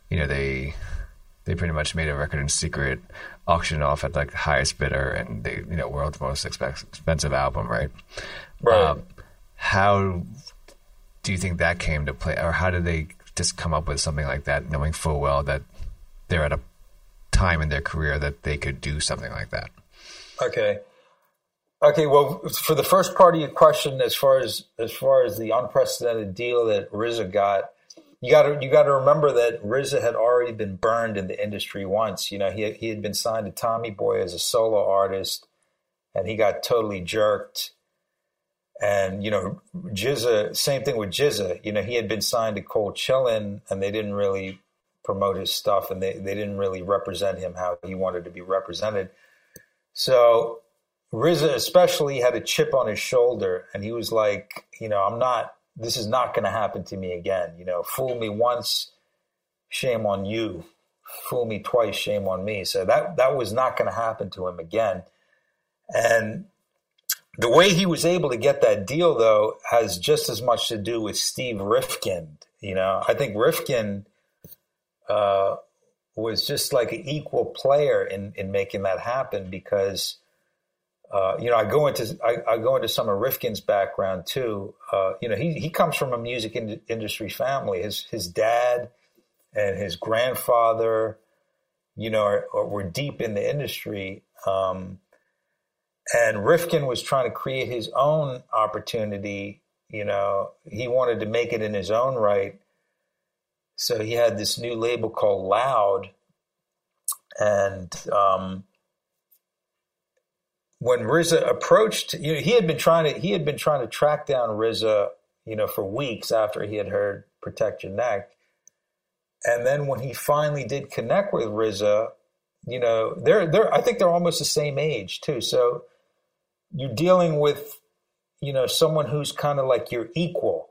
pretty much made a record in secret, auctioned off at like the highest bidder, and they, world's most expensive album, right? Right. How do you think that came to play, or how did they just come up with something like that, knowing full well that they're at a time in their career that they could do something like that? Okay. Well, for the first part of your question, as far as the unprecedented deal that RZA got, you got to remember that RZA had already been burned in the industry once. He had been signed to Tommy Boy as a solo artist, and he got totally jerked. And, GZA, same thing with GZA. He had been signed to Cold Chillin', and they didn't really promote his stuff, and they didn't really represent him how he wanted to be represented. So RZA especially had a chip on his shoulder, and he was like, this is not going to happen to me again. Fool me once, shame on you. Fool me twice, shame on me. So that was not going to happen to him again. And the way he was able to get that deal, though, has just as much to do with Steve Rifkin. I think Rifkin was just like an equal player in making that happen, because I go into some of Rifkin's background too. He comes from a music industry family. His dad and his grandfather, were deep in the industry. And Rifkin was trying to create his own opportunity. He wanted to make it in his own right. So he had this new label called Loud. And when RZA approached, he had been trying to track down RZA, for weeks after he had heard Protect Your Neck. And then when he finally did connect with RZA, I think they're almost the same age too. So you're dealing with, someone who's kind of like your equal,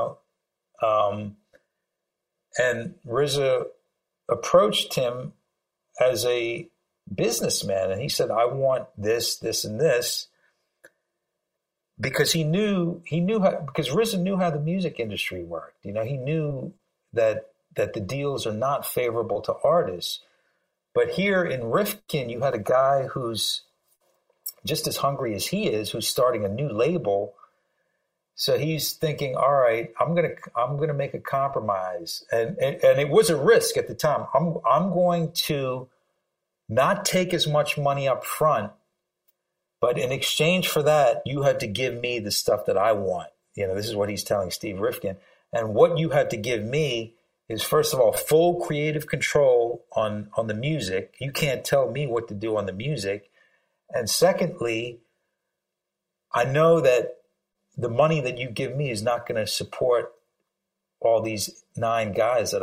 and RZA approached him as a businessman, and he said, I want this, this, and this, because he knew how, because RZA knew how the music industry worked. He knew that the deals are not favorable to artists. But here in Rifkin, you had a guy who's just as hungry as he is, who's starting a new label. So he's thinking, all right, I'm gonna make a compromise, and it was a risk at the time. I'm going to not take as much money up front, but in exchange for that, you had to give me the stuff that I want. This is what he's telling Steve Rifkin, and what you had to give me is, first of all, full creative control on the music. You can't tell me what to do on the music, and secondly, I know that the money that you give me is not going to support all these 9 guys that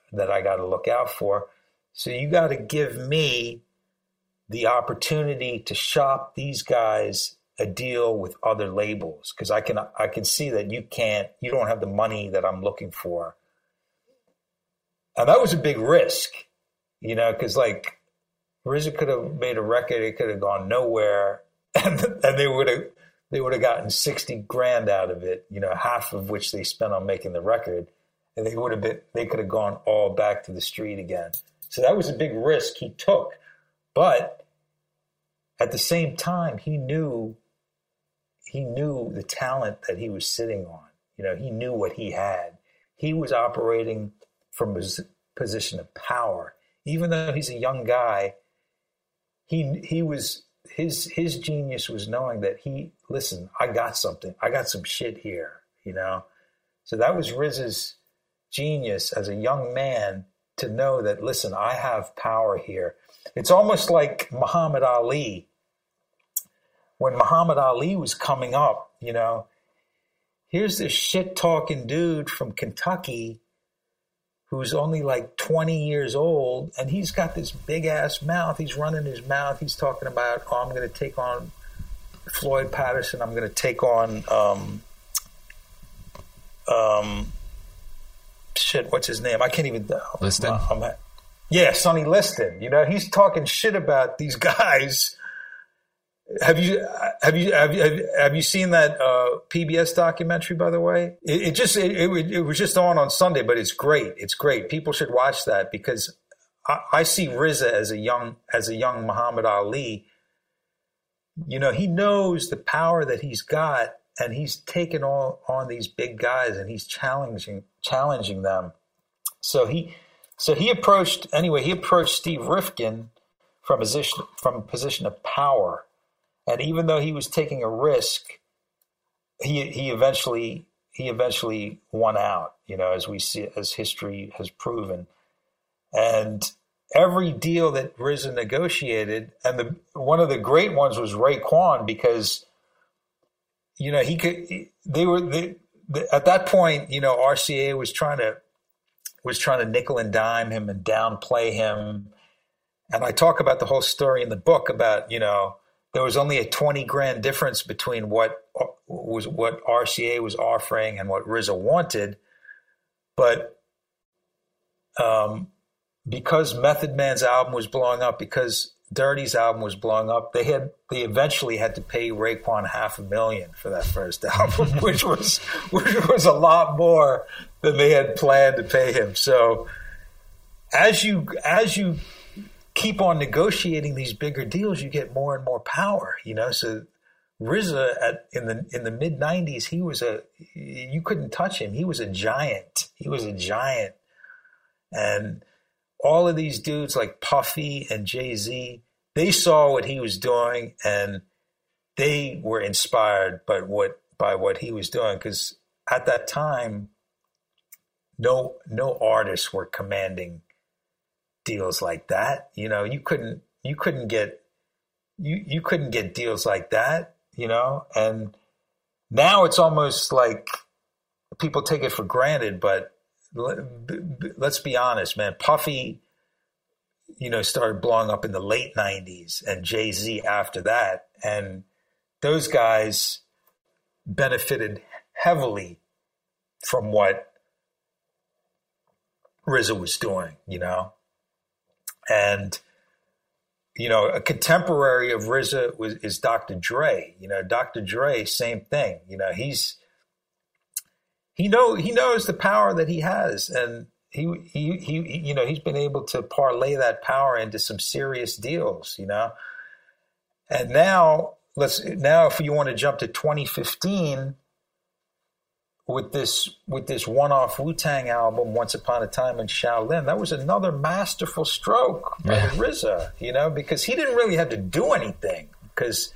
that I got to look out for. So you got to give me the opportunity to shop these guys a deal with other labels, because I can see that you don't have the money that I'm looking for. And that was a big risk, because like RZA could have made a record, it could have gone nowhere, and they would have gotten $60,000 out of it, half of which they spent on making the record, and they could have gone all back to the street again. So that was a big risk he took, but at the same time, he knew the talent that he was sitting on. He knew what he had. He was operating from a position of power. Even though he's a young guy, he was his genius was knowing that listen, I got something. I got some shit here, So that was RZA's genius as a young man, to know that, listen, I have power here. It's almost like Muhammad Ali. When Muhammad Ali was coming up, here's this shit-talking dude from Kentucky who's only like 20 years old, and he's got this big-ass mouth. He's running his mouth. He's talking about, I'm going to take on Floyd Patterson. I'm going to take on, what's his name? I can't even... Liston? Yeah, Sonny Liston. He's talking shit about these guys. Have you seen that PBS documentary, by the way? It was just on Sunday, but it's great. It's great. People should watch that, because I see RZA as a young Muhammad Ali. He knows the power that he's got, and he's taken on these big guys, and he's challenging them. So he approached Steve Rifkin from a position of power. And even though he was taking a risk, he eventually won out, as we see, as history has proven. And every deal that RZA negotiated, and one of the great ones was Raekwon, because at that point, RCA was trying to nickel and dime him and downplay him. And I talk about the whole story in the book about, there was only a $20,000 difference between what RCA was offering and what RZA wanted. But because Method Man's album was blowing up, because Dirty's album was blowing up, they eventually had to pay Raekwon $500,000 for that first album, which was a lot more than they had planned to pay him. So as you keep on negotiating these bigger deals, you get more and more power, So RZA in the mid '90s, you couldn't touch him. He was a giant. And all of these dudes like Puffy and Jay-Z, they saw what he was doing, and they were inspired by what he was doing, because at that time, no artists were commanding deals like that. You couldn't get deals like that, and now it's almost like people take it for granted, but let's be honest, man. Puffy, started blowing up in the late 90s, and Jay-Z after that, and those guys benefited heavily from what RZA was doing, And, a contemporary of RZA is Dr. Dre. Dr. Dre, same thing. He knows the power that he has, and he's been able to parlay that power into some serious deals. And now if you want to jump to 2015. With this one-off Wu-Tang album, Once Upon a Time in Shaolin, that was another masterful stroke by RZA, because he didn't really have to do anything, because,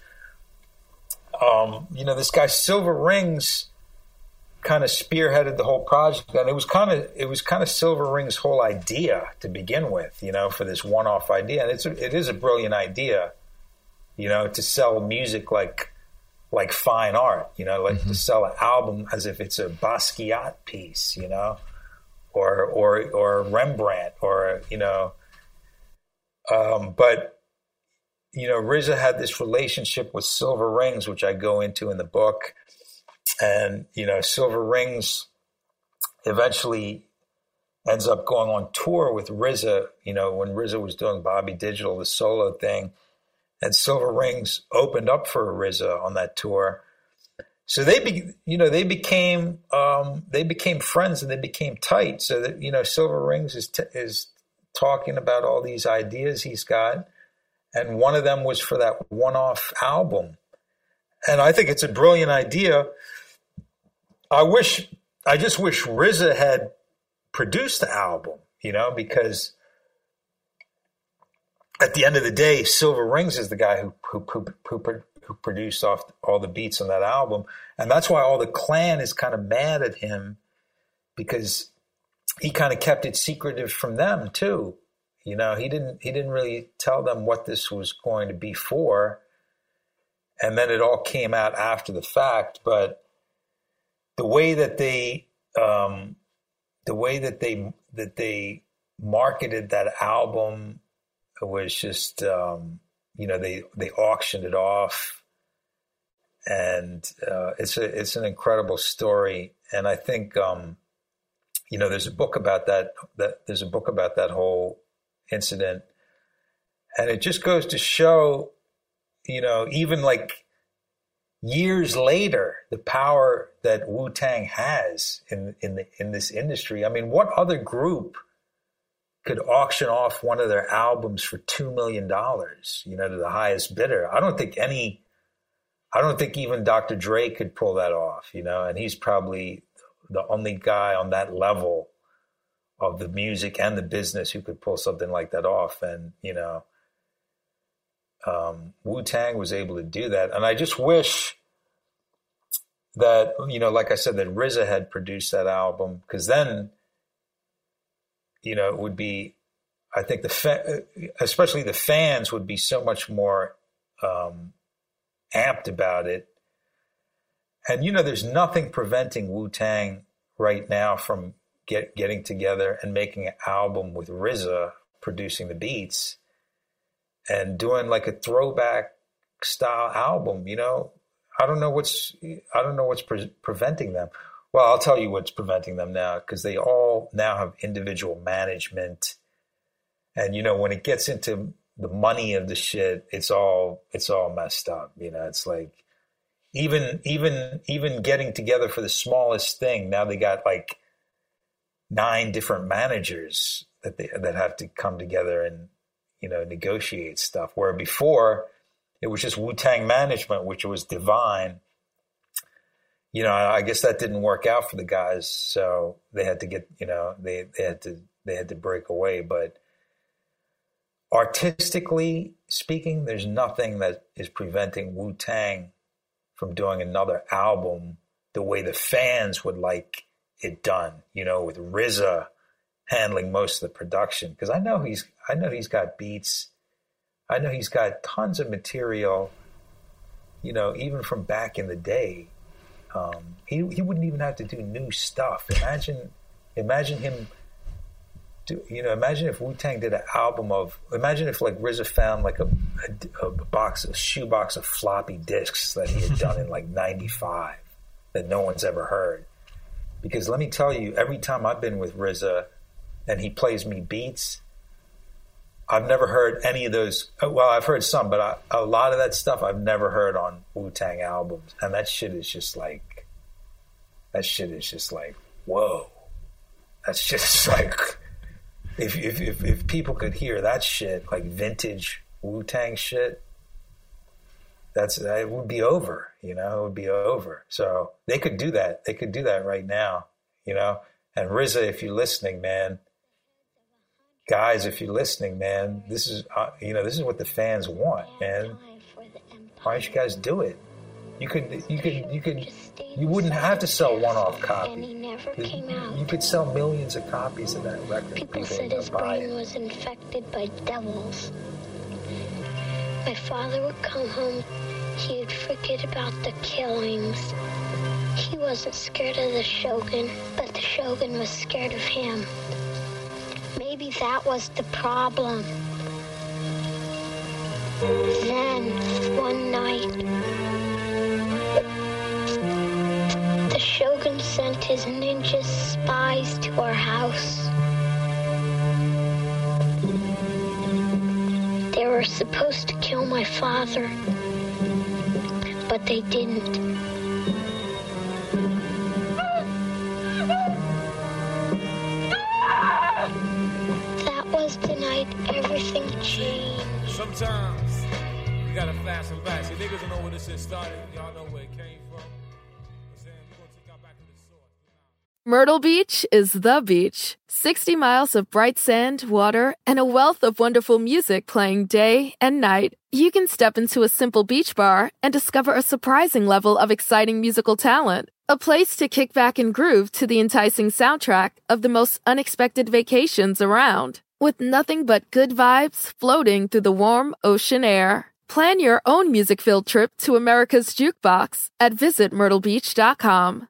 this guy Silver Rings kind of spearheaded the whole project, and it was kind of Silver Rings' whole idea to begin with, for this one-off idea, and it is a brilliant idea, to sell music like fine art, to sell an album as if it's a Basquiat piece, or Rembrandt, or but RZA had this relationship with Silver Rings, which I go into in the book, and Silver Rings eventually ends up going on tour with RZA, when RZA was doing Bobby Digital, the solo thing, and Silver Rings opened up for RZA on that tour. So they became friends, and they became tight. So that Silver Rings is talking about all these ideas he's got, and one of them was for that one-off album. And I think it's a brilliant idea. I just wish RZA had produced the album, because at the end of the day, Silver Rings is the guy who produced off all the beats on that album. And that's why all the Clan is kind of mad at him, because he kind of kept it secretive from them too. He didn't really tell them what this was going to be for. And then it all came out after the fact. But the way that they marketed that album was just, they auctioned it off, and it's an incredible story. And I think, there's a book about that. There's a book about that whole incident, and it just goes to show, even like years later, the power that Wu-Tang has in this industry. I mean, what other group could auction off one of their albums for $2 million, to the highest bidder? I don't think even Dr. Dre could pull that off, and he's probably the only guy on that level of the music and the business who could pull something like that off. And, Wu-Tang was able to do that. And I just wish that, like I said, that RZA had produced that album, because then, it would be, I think especially the fans would be so much more amped about it. And, there's nothing preventing Wu-Tang right now from getting together and making an album with RZA producing the beats and doing like a throwback style album. I don't know what's preventing them. Well, I'll tell you what's preventing them now, because they all now have individual management, and when it gets into the money of the shit, it's all messed up. It's like even getting together for the smallest thing, now they got like 9 different managers that have to come together and negotiate stuff. Where before it was just Wu-Tang management, which was divine. I guess that didn't work out for the guys, so they had to get, they had to break away. But artistically speaking, there's nothing that is preventing Wu-Tang from doing another album the way the fans would like it done, with RZA handling most of the production. Because I know he's got beats. I know he's got tons of material, even from back in the day. He wouldn't even have to do new stuff. Imagine him. Imagine if Wu-Tang did an album of. Imagine if like RZA found like a shoebox of floppy disks that he had done in like '95 that no one's ever heard. Because let me tell you, every time I've been with RZA and he plays me beats, I've never heard any of those. Well, I've heard some, but a lot of that stuff I've never heard on Wu-Tang albums. And that shit is just like, whoa. That's just like, if people could hear that shit, like vintage Wu-Tang shit, it would be over, it would be over. So they could do that. They could do that right now, And RZA, if you're listening, man, guys, if you're listening, man, this is what the fans want, man. Why don't you guys do it? You wouldn't have to sell one-off copies. You could sell millions of copies of that record. People said his brain was infected by devils. My father would come home, he would forget about the killings. He wasn't scared of the Shogun, but the Shogun was scared of him. Maybe that was the problem. Then, one night, the Shogun sent his ninja spies to our house. They were supposed to kill my father, but they didn't. That was the night everything changed. Sometimes you gotta fasten back. See, niggas don't know where this shit started. Y'all know where it came from. We're gonna take y'all back to the source. Myrtle Beach is the beach. 60 miles of bright sand, water, and a wealth of wonderful music playing day and night. You can step into a simple beach bar and discover a surprising level of exciting musical talent. A place to kick back and groove to the enticing soundtrack of the most unexpected vacations around. With nothing but good vibes floating through the warm ocean air. Plan your own music-filled trip to America's Jukebox at visitmyrtlebeach.com.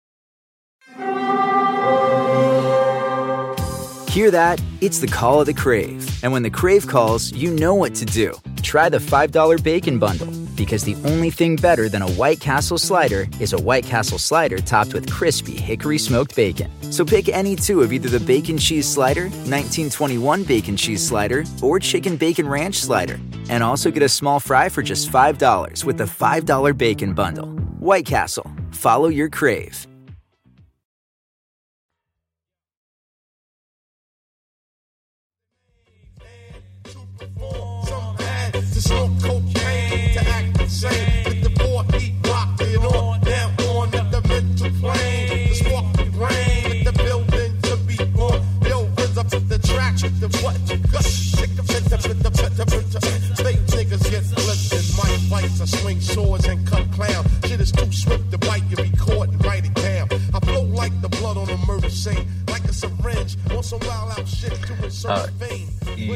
Hear that? It's the call of the Crave. And when the Crave calls, you know what to do. Try the $5 Bacon Bundle, because the only thing better than a White Castle slider is a White Castle slider topped with crispy hickory smoked bacon. So pick any two of either the Bacon Cheese Slider, 1921 Bacon Cheese Slider, or Chicken Bacon Ranch Slider. And also get a small fry for just $5 with the $5 Bacon Bundle. White Castle. Follow your Crave. To smoke cocaine, to act insane, with the 4 feet rocking on, down on the mental plane, the spark the brain, with the building to be on, build rhythm to the track, with the what you got, sick of it, state niggas get lifted, mic fights, I swing swords and cut clowns, shit is too swift to bite, you record and write it down, I flow like the blood on a murder scene, like a syringe, on some wild out shit to insert vein.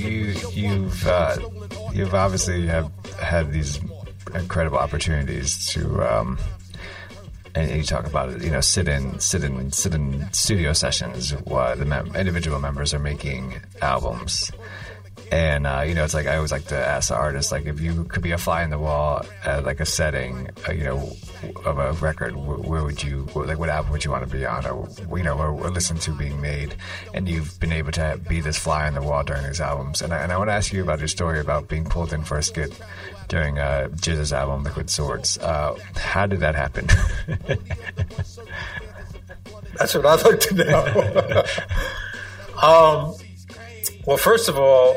You've obviously have had these incredible opportunities to, and you talk about it, sit in studio sessions while the individual members are making albums. And, it's like, I always like to ask the artist, like, if you could be a fly in the wall at, like, a setting, of a record, where would you, like, what album would you want to be on, or listen to being made? And you've been able to be this fly in the wall during these albums. And I want to ask you about your story about being pulled in for a skit during GZA's album, Liquid Swords. How did that happen? That's what I'd like to know. Well, first of all,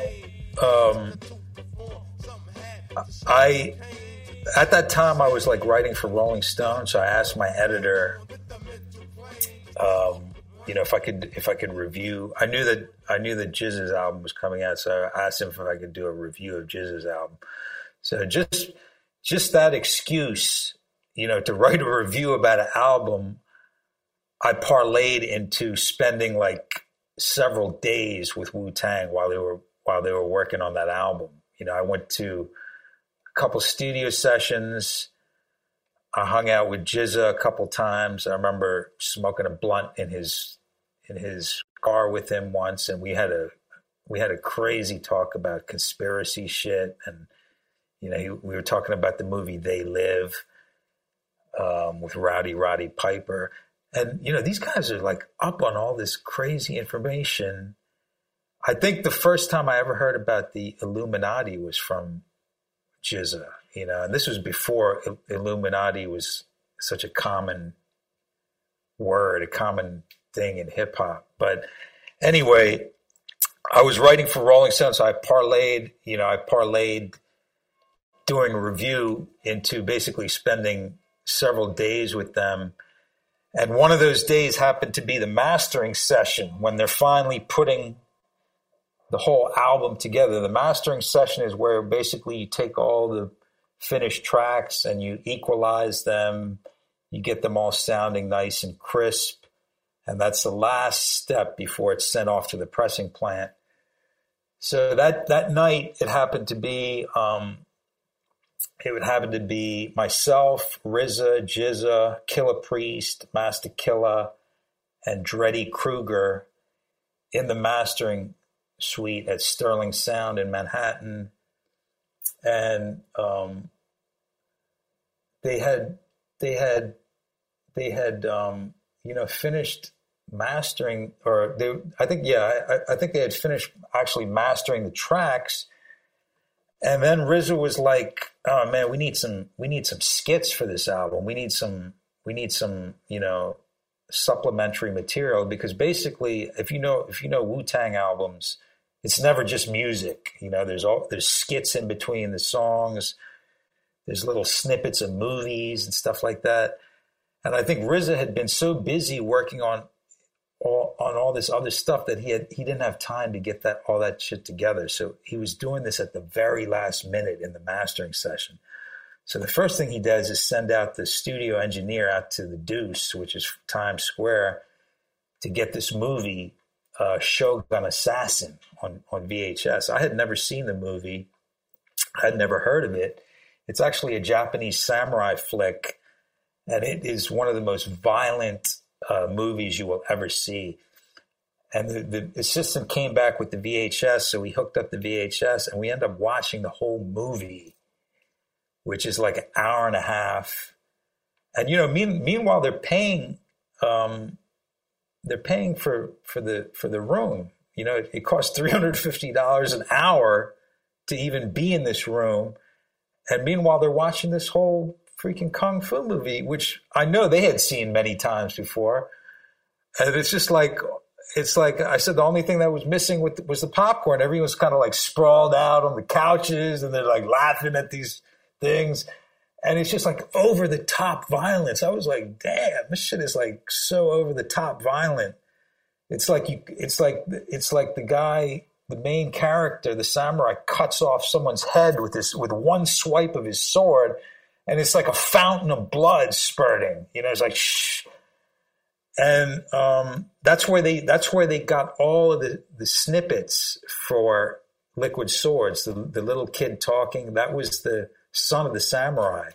at that time I was like writing for Rolling Stone, so I asked my editor, if I could review. I knew that GZA's album was coming out, so I asked him if I could do a review of GZA's album. So just that excuse, to write a review about an album, I parlayed into spending like several days with Wu-Tang while they were working on that album. I went to a couple studio sessions. I hung out with GZA a couple times. I remember smoking a blunt in his car with him once, and we had a crazy talk about conspiracy shit, and we were talking about the movie They Live with Roddy Piper. And, these guys are like up on all this crazy information. I think the first time I ever heard about the Illuminati was from GZA, and this was before Illuminati was such a common word, a common thing in hip hop. But anyway, I was writing for Rolling Stone, so I parlayed doing a review into basically spending several days with them. And one of those days happened to be the mastering session when they're finally putting the whole album together. The mastering session is where basically you take all the finished tracks and you equalize them. You get them all sounding nice and crisp. And that's the last step before it's sent off to the pressing plant. So that night, it happened to be it would happen to be myself, RZA, GZA, Killah Priest, Master Killa, and Dreddy Kruger in the mastering suite at Sterling Sound in Manhattan. And they had finished mastering, I think they had finished actually mastering the tracks. And then RZA was like, "Oh man, we need some skits for this album. We need some, supplementary material, because basically, if you know Wu-Tang albums, it's never just music. There's skits in between the songs. There's little snippets of movies and stuff like that. And I think RZA had been so busy working on all this other stuff that he didn't have time to get all that shit together. So he was doing this at the very last minute in the mastering session. So the first thing he does is send out the studio engineer out to the Deuce, which is Times Square, to get this movie, Shogun Assassin, on VHS. I had never seen the movie. I had never heard of it. It's actually a Japanese samurai flick, and it is one of the most violent movies you will ever see. And the assistant came back with the VHS, so we hooked up the VHS, and we ended up watching the whole movie, which is like an hour and a half. And meanwhile they're paying for the room. It costs $350 an hour to even be in this room. And meanwhile they're watching this whole freaking Kung Fu movie, which I know they had seen many times before. And it's just like, I said, the only thing that was missing was the popcorn. Everyone was kind of like sprawled out on the couches, and they're like laughing at these things. And it's just like over the top violence. I was like, damn, this shit is like so over the top violent. It's like the guy, the main character, the samurai, cuts off someone's head with one swipe of his sword, and it's like a fountain of blood spurting. It's like shh. And that's where they got all of the snippets for Liquid Swords. The little kid talking, that was the son of the samurai.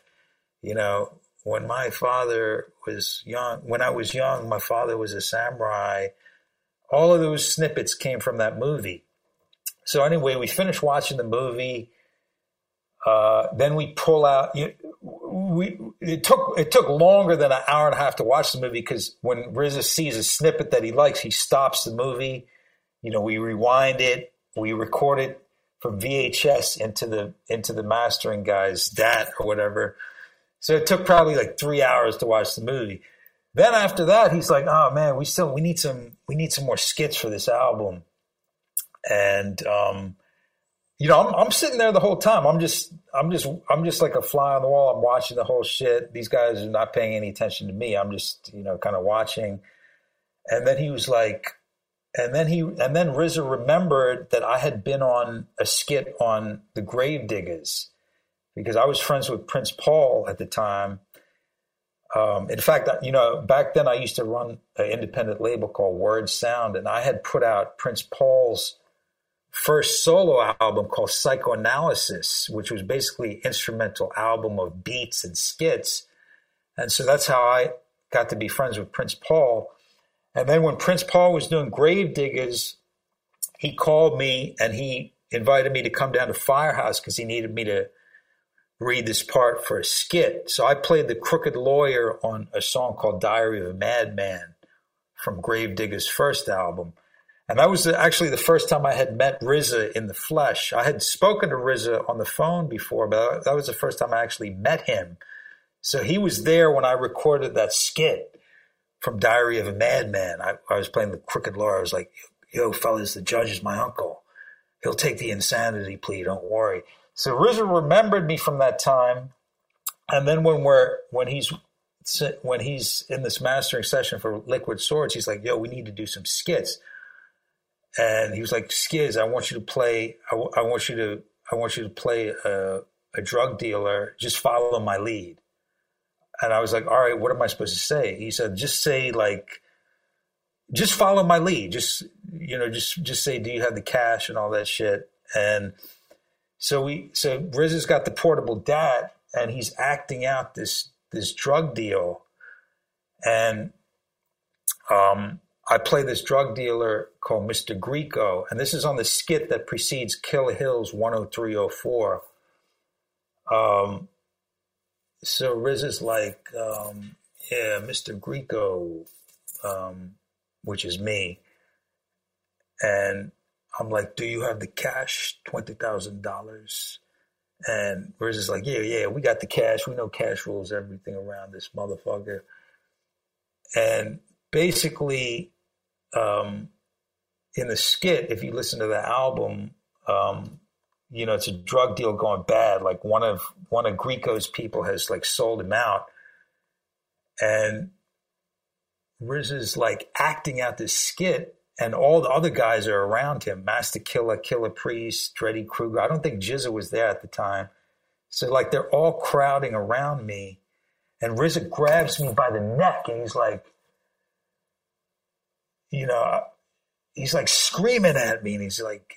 When my father was young, when I was young, my father was a samurai. All of those snippets came from that movie. So anyway, we finished watching the movie. Then we pull out. It took longer than an hour and a half to watch the movie, because when RZA sees a snippet that he likes, he stops the movie. We rewind it, we record it from VHS into the mastering guy's DAT or whatever. So it took probably like 3 hours to watch the movie. Then after that, he's like, "Oh man, we need some more skits for this album." And I'm sitting there the whole time. I'm just like a fly on the wall. I'm watching the whole shit. These guys are not paying any attention to me. I'm just, kind of watching. And then he was like, and then RZA remembered that I had been on a skit on the Gravediggers, because I was friends with Prince Paul at the time. In fact, back then I used to run an independent label called Word Sound, and I had put out Prince Paul's first solo album called Psychoanalysis, which was basically an instrumental album of beats and skits. And so that's how I got to be friends with Prince Paul. And then when Prince Paul was doing Gravediggers, he called me and he invited me to come down to Firehouse because he needed me to read this part for a skit. So I played the crooked lawyer on a song called Diary of a Madman from Gravediggers' first album. And that was actually the first time I had met RZA in the flesh. I had spoken to RZA on the phone before, but that was the first time I actually met him. So he was there when I recorded that skit from Diary of a Madman. I was playing the crooked lawyer. I was like, "Yo, fellas, the judge is my uncle. He'll take the insanity plea, don't worry." So RZA remembered me from that time. And then when he's in this mastering session for Liquid Swords, he's like, "Yo, we need to do some skits." And he was like, "Skiz, I want you to play. I want you to play a drug dealer. Just follow my lead." And I was like, "All right, what am I supposed to say?" He said, "Just say just follow my lead. Just say, do you have the cash and all that shit?" And So RZA's got the portable DAT, and he's acting out this drug deal. And I play this drug dealer called Mr. Greco, and this is on the skit that precedes Killer Hills 10304. So RZA's like, yeah, Mr. Greco, which is me. And I'm like, do you have the cash, $20,000? And RZA's like, yeah, we got the cash. We know cash rules everything around this motherfucker. And basically, in the skit, if you listen to the album, you know, it's a drug deal going bad. Like one of Greco's people has like sold him out, and RZA's like acting out this skit, and all the other guys are around him: Master Killer, Killer Priest, Dreddy Kruger. I don't think Jizza was there at the time, so like they're all crowding around me, and RZA grabs me by the neck, and he's like, you know, he's like screaming at me, and he's like,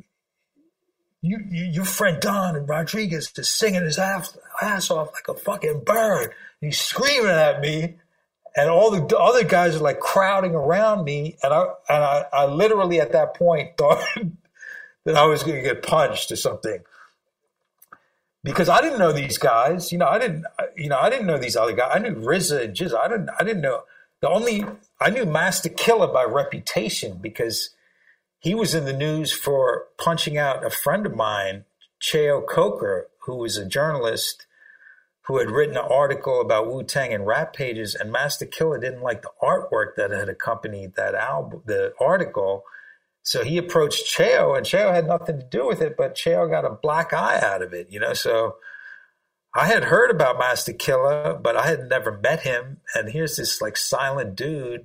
your friend Don and Rodriguez is singing his ass off like a fucking bird. And he's screaming at me, and all the other guys are like crowding around me, and I literally at that point thought that I was going to get punched or something, because I didn't know these guys. I didn't know these other guys. I knew RZA and Jizza. I didn't know. I knew Master Killer by reputation because he was in the news for punching out a friend of mine, Cheo Coker, who was a journalist who had written an article about Wu-Tang in Rap Pages, and Master Killer didn't like the artwork that had accompanied that album, the article. So he approached Cheo, and Cheo had nothing to do with it, but Cheo got a black eye out of it, So I had heard about Master Killer, but I had never met him. And here's this like silent dude,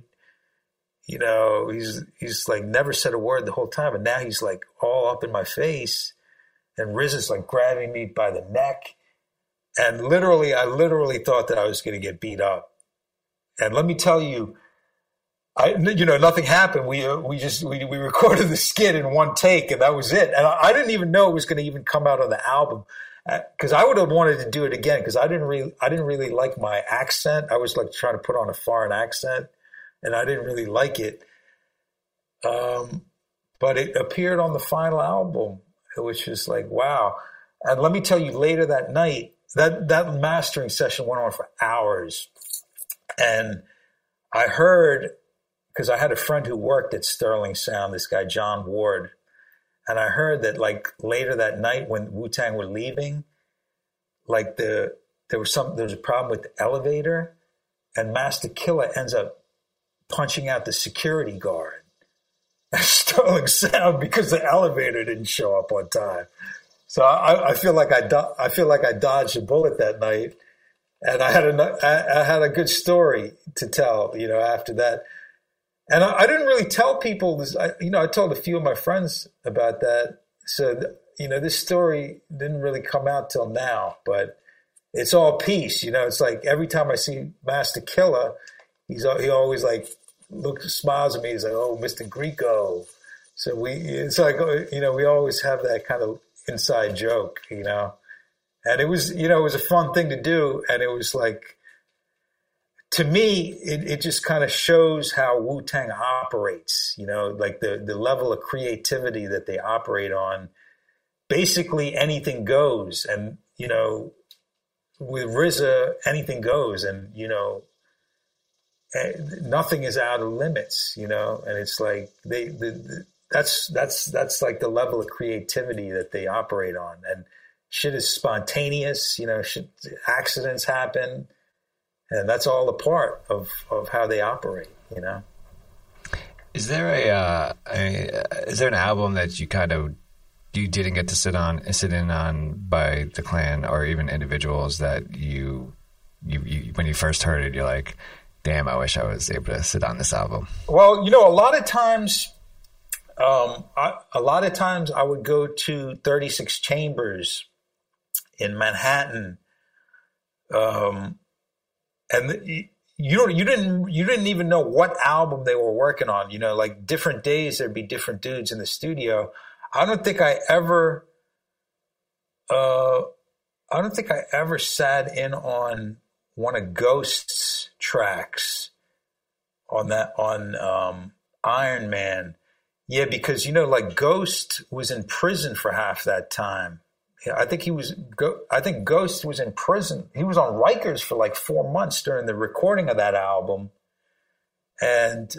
he's like never said a word the whole time. And now he's like all up in my face, and RZA's like grabbing me by the neck. And I literally thought that I was going to get beat up. And let me tell you, nothing happened. We recorded the skit in one take, and that was it. And I didn't even know it was going to even come out on the album, because I would have wanted to do it again, because I didn't really like my accent. I was like trying to put on a foreign accent, and I didn't really like it. But it appeared on the final album, which is like, wow. And let me tell you, later that night, that mastering session went on for hours. And I heard, because I had a friend who worked at Sterling Sound, this guy, John Ward. And I heard that like later that night when Wu-Tang were leaving, like there was a problem with the elevator, and Master Killer ends up punching out the security guard at Sterling Sound because the elevator didn't show up on time. So I feel like I dodged a bullet that night, and I had a good story to tell, after that. And I didn't really tell people this. I told a few of my friends about that. So, this story didn't really come out till now, but it's all peace. It's like every time I see Master Killer, he always like smiles at me. He's like, "Oh, Mr. Greco." So it's like, we always have that kind of inside joke, and it was a fun thing to do. And it was like, to me, it just kind of shows how Wu-Tang operates, like the level of creativity that they operate on. Basically anything goes. And, with RZA, anything goes, and, nothing is out of limits, and it's like that's like the level of creativity that they operate on. And shit is spontaneous, accidents happen. And that's all a part of how they operate, Is there an album that you didn't get to sit in on by the Clan or even individuals that you when you first heard it, you're like, damn, I wish I was able to sit on this album? Well, a lot of times I would go to 36 Chambers in Manhattan, and you didn't even know what album they were working on. Like different days there'd be different dudes in the studio. I don't think I ever I don't think I ever sat in on one of Ghost's tracks on Iron Man. Yeah, because, you know, like Ghost was in prison for half that time. I think Ghost was in prison. He was on Rikers for like 4 months during the recording of that album. And,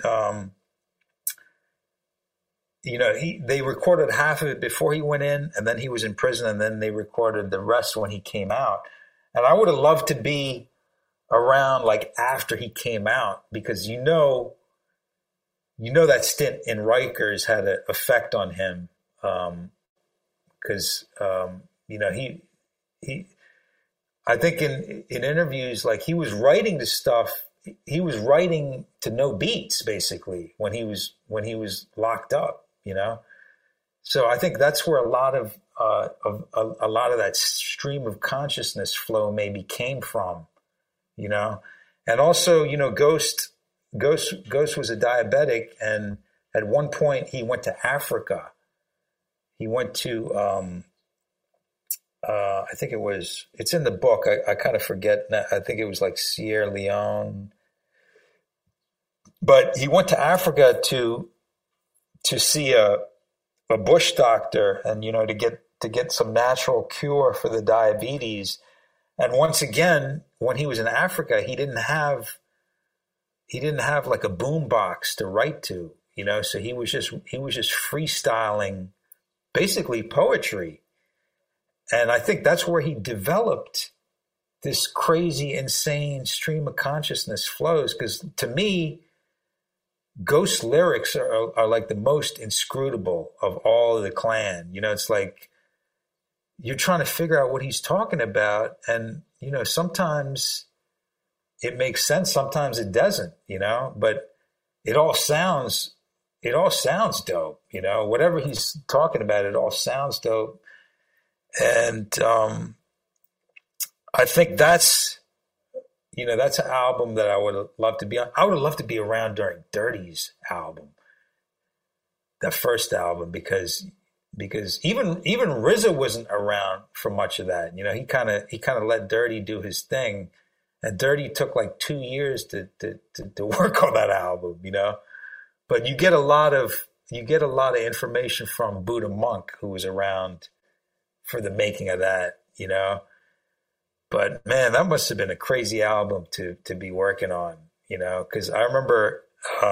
you know, they recorded half of it before he went in, and then he was in prison, and then they recorded the rest when he came out. And I would have loved to be around like after he came out, because you know that stint in Rikers had an effect on him, because you know, he I think in interviews, like, he was writing the stuff. He was writing to no beats basically when he was locked up, you know. So I think that's where a lot of that stream of consciousness flow maybe came from, you know. And also, you know, Ghost was a diabetic, and at one point he went to Africa. He went to I think it's in the book. I kind of forget. I think it was like Sierra Leone. But he went to Africa to see a bush doctor, and, you know, to get some natural cure for the diabetes. And once again, when he was in Africa, he didn't have like a boom box to write to, you know. So he was just freestyling, basically poetry. And I think that's where he developed this crazy, insane stream of consciousness flows. Because to me, Ghost lyrics are like the most inscrutable of all of the Clan. You know, it's like you're trying to figure out what he's talking about. And, you know, sometimes it makes sense, sometimes it doesn't, you know, but it all sounds dope, you know, whatever he's talking about, it all sounds dope. And I think that's an album that I would love to be on. I would have loved to be around during Dirty's album, that first album, because even RZA wasn't around for much of that. You know, he kind of let Dirty do his thing, and Dirty took like 2 years to work on that album. You know, but you get a lot of information from Buddha Monk, who was around for the making of that, you know. But man, that must have been a crazy album to be working on, you know, because I remember,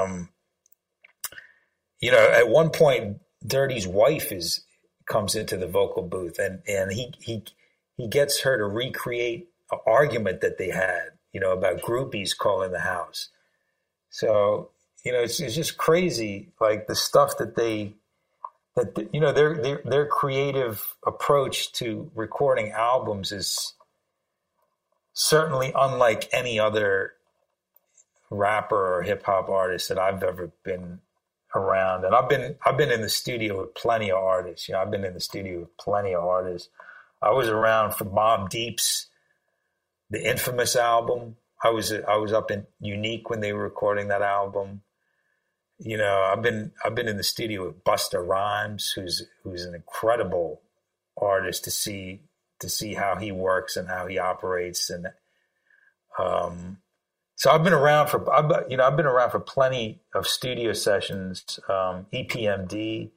you know, at one point Dirty's wife comes into the vocal booth, and he gets her to recreate an argument that they had, you know, about groupies calling the house. So, you know, it's just crazy, like the stuff that you know, their creative approach to recording albums is certainly unlike any other rapper or hip hop artist that I've ever been around. And I've been in the studio with plenty of artists. You know, I've been in the studio with plenty of artists. I was around for Mobb Deep's The Infamous album. I was up in Unique when they were recording that album. You know, I've been in the studio with Busta Rhymes, who's an incredible artist to see how he works and how he operates. And so I've been around for plenty of studio sessions, EPMD,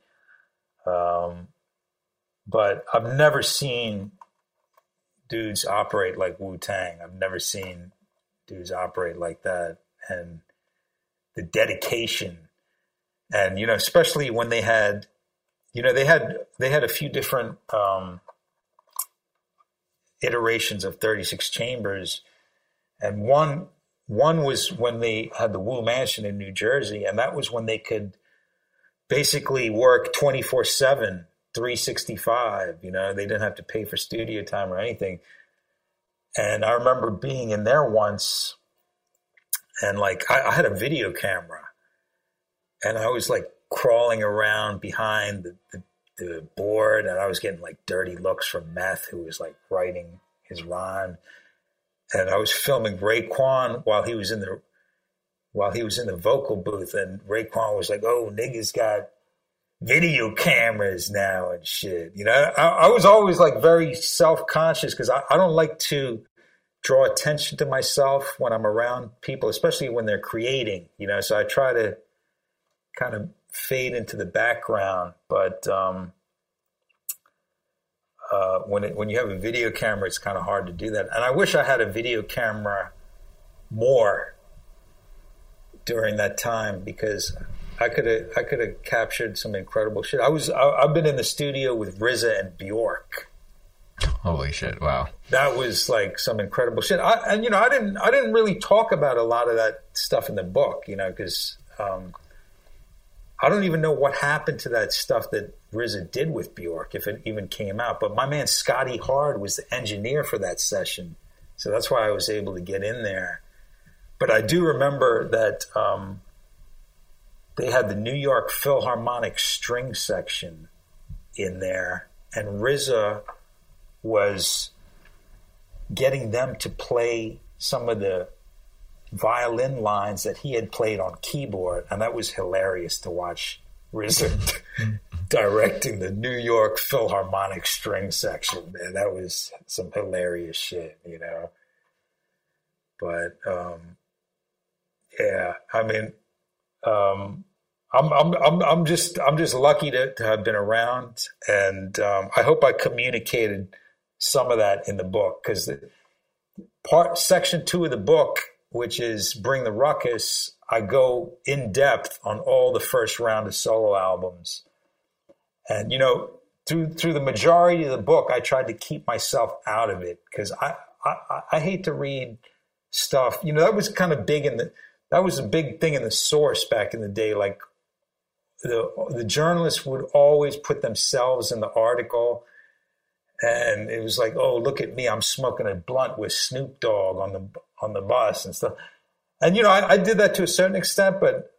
but I've never seen dudes operate like Wu-Tang. I've never seen dudes operate like that, and the dedication. And, you know, especially when they had a few different iterations of 36 Chambers. And one was when they had the Wu Mansion in New Jersey, and that was when they could basically work 24/7, 365. You know, they didn't have to pay for studio time or anything. And I remember being in there once, and like I had a video camera, and I was like crawling around behind the board, and I was getting like dirty looks from Meth, who was like writing his rhyme. And I was filming Raekwon while he was in the vocal booth, and Raekwon was like, "Oh, niggas got video cameras now and shit. You know, I was always like very self-conscious because I don't like to draw attention to myself when I'm around people, especially when they're creating, you know, so I try to kind of fade into the background. But when you have a video camera, it's kind of hard to do that. And I wish I had a video camera more during that time, because I could have captured some incredible shit. I've been in the studio with RZA and Bjork. Holy shit! Wow, that was like some incredible shit. I didn't really talk about a lot of that stuff in the book, you know, because I don't even know what happened to that stuff that RZA did with Bjork, if it even came out. But my man Scotty Hard was the engineer for that session, so that's why I was able to get in there. But I do remember that they had the New York Philharmonic string section in there, and RZA was getting them to play some of the violin lines that he had played on keyboard, and that was hilarious to watch RZA directing the New York Philharmonic string section. Man, that was some hilarious shit, you know. But yeah, I mean, I'm just lucky to have been around, and I hope I communicated some of that in the book, because section 2 of the book, which is Bring the Ruckus, I go in depth on all the first round of solo albums. And, you know, through the majority of the book, I tried to keep myself out of it, because I hate to read stuff. You know, that was kind of big that was a big thing in the Source back in the day. Like the journalists would always put themselves in the article. And it was like, oh, look at me, I'm smoking a blunt with Snoop Dogg on the bus and stuff. And, you know, I did that to a certain extent, but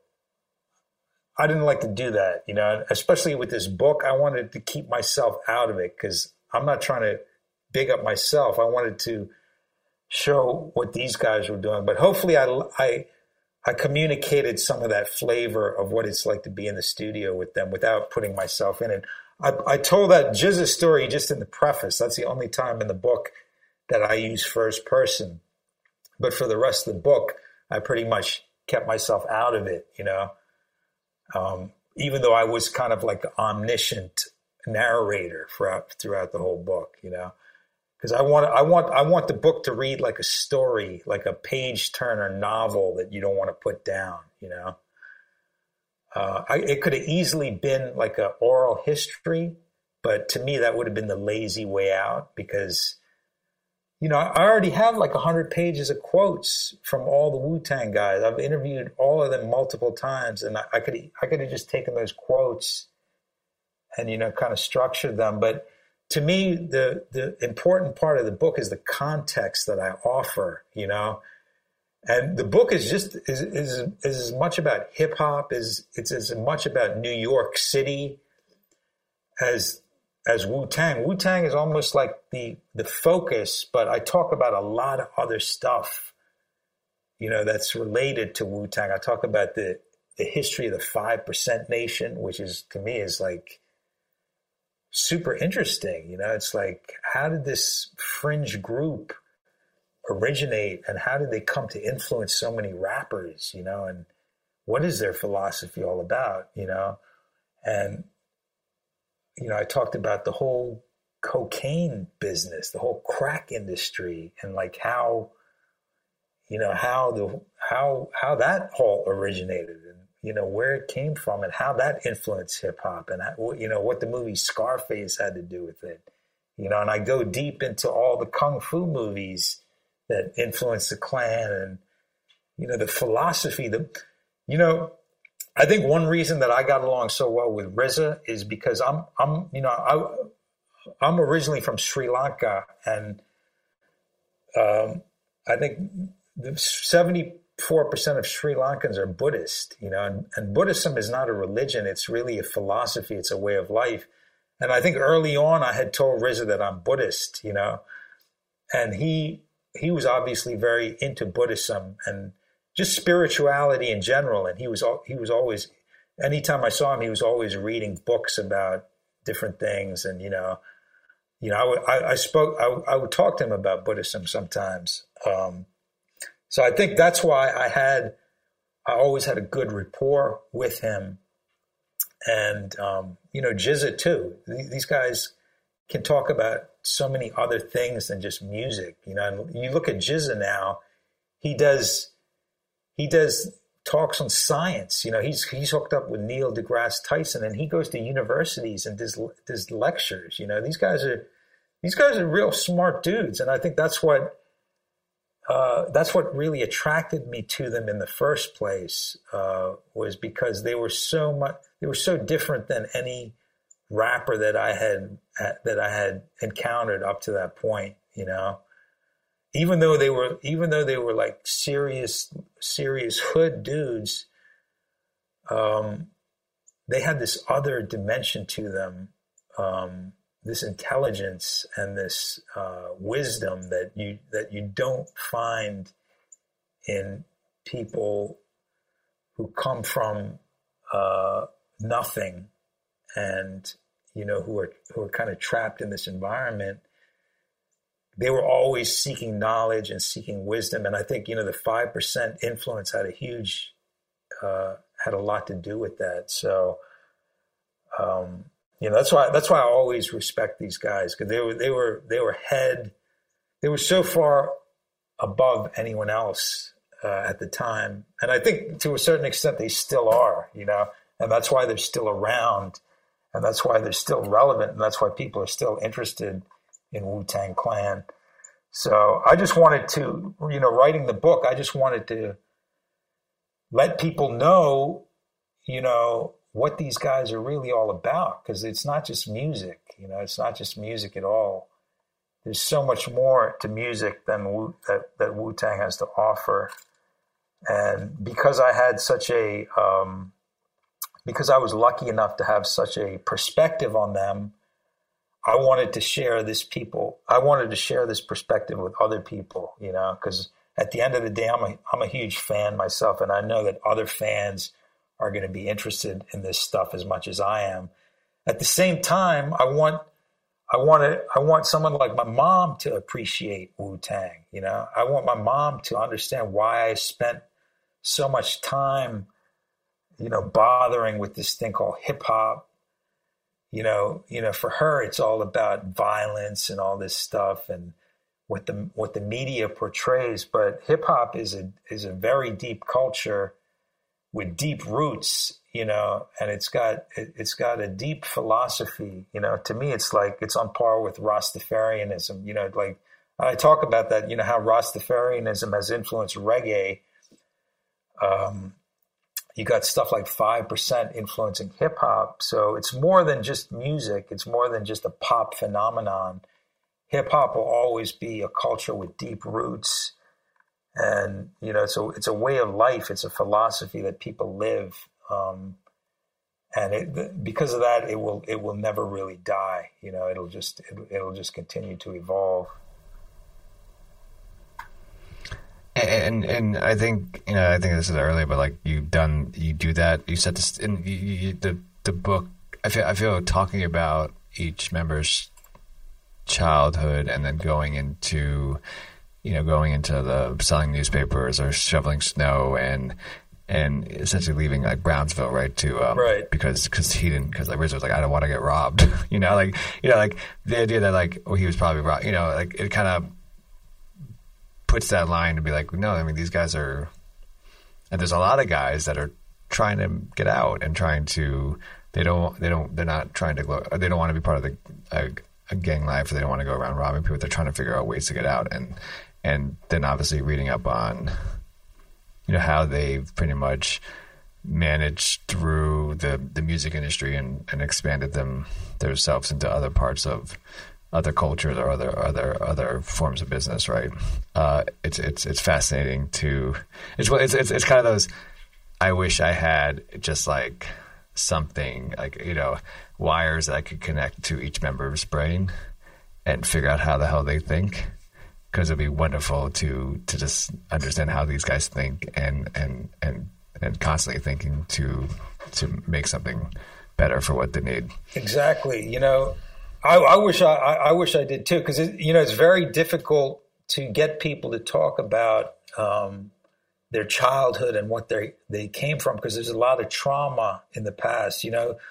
I didn't like to do that, you know, especially with this book. I wanted to keep myself out of it, because I'm not trying to big up myself. I wanted to show what these guys were doing. But hopefully I communicated some of that flavor of what it's like to be in the studio with them without putting myself in it. I told that GZA story just in the preface. That's the only time in the book that I use first person. But for the rest of the book, I pretty much kept myself out of it, you know, even though I was kind of like the omniscient narrator throughout the whole book, you know, because I want the book to read like a story, like a page turner novel that you don't want to put down, you know. It could have easily been like an oral history, but to me that would have been the lazy way out, because, you know, I already have like 100 pages of quotes from all the Wu-Tang guys. I've interviewed all of them multiple times, and I could have just taken those quotes and, you know, kind of structured them. But to me, the important part of the book is the context that I offer, you know. And the book is just is as much about hip hop as it's as much about New York City as Wu-Tang. Wu-Tang is almost like the focus, but I talk about a lot of other stuff, you know, that's related to Wu-Tang. I talk about the history of the 5% Nation, which is, to me, is like super interesting. You know, it's like, how did this fringe group originate, and how did they come to influence so many rappers, you know, and what is their philosophy all about, you know? And, you know, I talked about the whole cocaine business, the whole crack industry, and like how, you know, how that all originated, and, you know, where it came from, and how that influenced hip hop, and how, you know, what the movie Scarface had to do with it, you know. And I go deep into all the kung fu movies that influenced the Klan, and, you know, the philosophy, you know, I think one reason that I got along so well with RZA is because I'm originally from Sri Lanka, and I think 74% of Sri Lankans are Buddhist, you know, and Buddhism is not a religion. It's really a philosophy. It's a way of life. And I think early on I had told RZA that I'm Buddhist, you know, and he was obviously very into Buddhism and just spirituality in general. And he was always anytime I saw him, he was always reading books about different things. And, I would talk to him about Buddhism sometimes. So I think that's why I always had a good rapport with him. And, GZA too. These guys can talk about so many other things than just music. And you look at GZA now, he does talks on science. He's hooked up with Neil deGrasse Tyson, and he goes to universities and does lectures. These guys are real smart dudes, and I think that's what really attracted me to them in the first place, was because they were so different than any rapper that I had encountered up to that point. Even though they were like serious hood dudes, they had this other dimension to them, this intelligence and this wisdom that you don't find in people who come from nothing, and who are kind of trapped in this environment. They were always seeking knowledge and seeking wisdom, and I think the 5% influence had a lot to do with that. So, that's why I always respect these guys, because they were so far above anyone else at the time, and I think to a certain extent they still are, and that's why they're still around, and that's why they're still relevant, and that's why people are still interested in Wu-Tang Clan. So I just wanted to, writing the book, I just wanted to let people know, what these guys are really all about, because it's not just music, it's not just music at all. There's so much more to music than that Wu-Tang has to offer. And because I had because I was lucky enough to have such a perspective on them, I wanted to share this perspective with other people, because at the end of the day, I'm a huge fan myself, and I know that other fans are going to be interested in this stuff as much as I am. At the same time, I want someone like my mom to appreciate Wu-Tang. I want my mom to understand why I spent so much time, bothering with this thing called hip hop. For her, it's all about violence and all this stuff and what the media portrays. But hip hop is a very deep culture with deep roots, and it's got a deep philosophy. To me, it's on par with Rastafarianism. Like I talk about that. How Rastafarianism has influenced reggae. You got stuff like 5% influencing hip hop. So it's more than just music. It's more than just a pop phenomenon. Hip hop will always be a culture with deep roots. And, so it's a way of life. It's a philosophy that people live. And because of that, it will never really die. It'll just continue to evolve. And I think I think this is earlier, but like you do that. You said this in the book. I feel talking about each member's childhood and then going into the selling newspapers or shoveling snow and essentially leaving like Brownsville, right? Right. Because Rizzo was like, I don't want to get robbed. Like the idea that like he was probably robbed. Like it kind of puts that line to be like, no, I mean, these guys are, and there's a lot of guys that are trying to get out and they're not trying to, they don't want to be part of a gang life, or they don't want to go around robbing people. They're trying to figure out ways to get out. And then obviously reading up on, how they've pretty much managed through the music industry and expanded themselves into other parts of other cultures or other forms of business, right? It's fascinating to it's kind of those. I wish I had just like something like wires that I could connect to each member's brain and figure out how the hell they think, because it'd be wonderful to just understand how these guys think and and constantly thinking to make something better for what they need. Exactly. You know, I wish I did too, because it's very difficult to get people to talk about their childhood and what they came from, because there's a lot of trauma in the past. You know,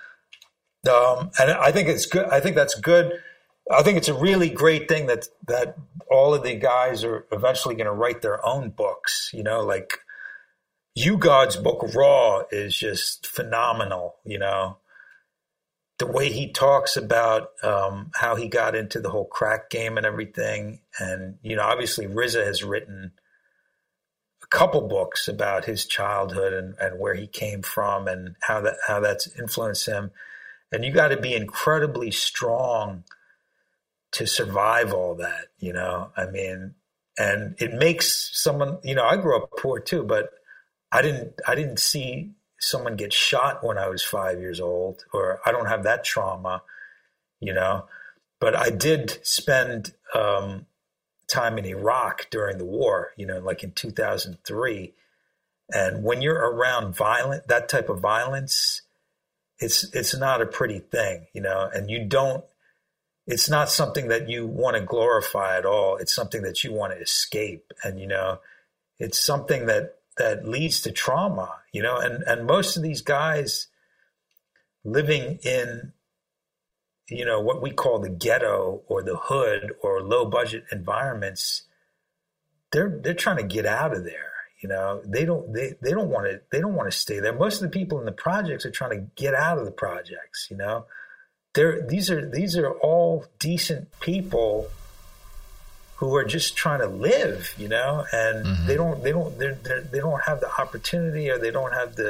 and I think it's good. I think that's good. I think it's a really great thing that all of the guys are eventually going to write their own books. You know, like U-God's book Raw is just phenomenal. You know, the way he talks about how he got into the whole crack game and everything. And, you know, obviously RZA has written a couple books about his childhood and where he came from and how that's influenced him. And you got to be incredibly strong to survive all that, you know. I mean, and it makes someone, you know, I grew up poor too, but I didn't see someone get shot when I was 5 years old, or I don't have that trauma, you know. But I did spend time in Iraq during the war, you know, like in 2003. And when you're around that type of violence, it's not a pretty thing, you know, and it's not something that you want to glorify at all. It's something that you want to escape. And, you know, it's something that leads to trauma, you know, and most of these guys living in, you know, what we call the ghetto or the hood or low budget environments, they're trying to get out of there. You know, they don't want to stay there. Most of the people in the projects are trying to get out of the projects, you know. These are all decent people who are just trying to live, you know, and mm-hmm. they don't have the opportunity, or they don't have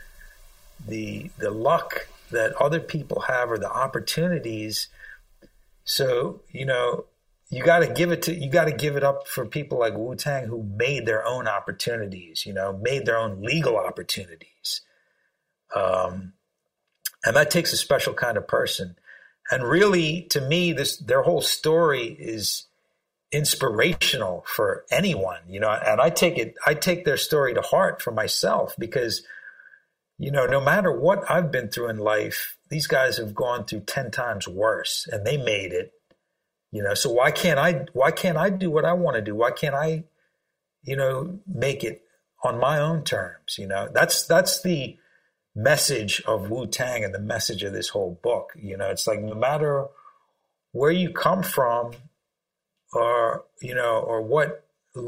the luck that other people have, or the opportunities. So, you know, you got to give it up for people like Wu-Tang, who made their own opportunities, you know, made their own legal opportunities. And that takes a special kind of person. And really, to me, their whole story is inspirational for anyone, you know, and I take their story to heart for myself, because, you know, no matter what I've been through in life, these guys have gone through 10 times worse, and they made it, you know. So why can't I do what I want to do? Why can't I, you know, make it on my own terms? You know, that's the message of Wu-Tang and the message of this whole book. You know, it's like, no matter where you come from, or, you know, or what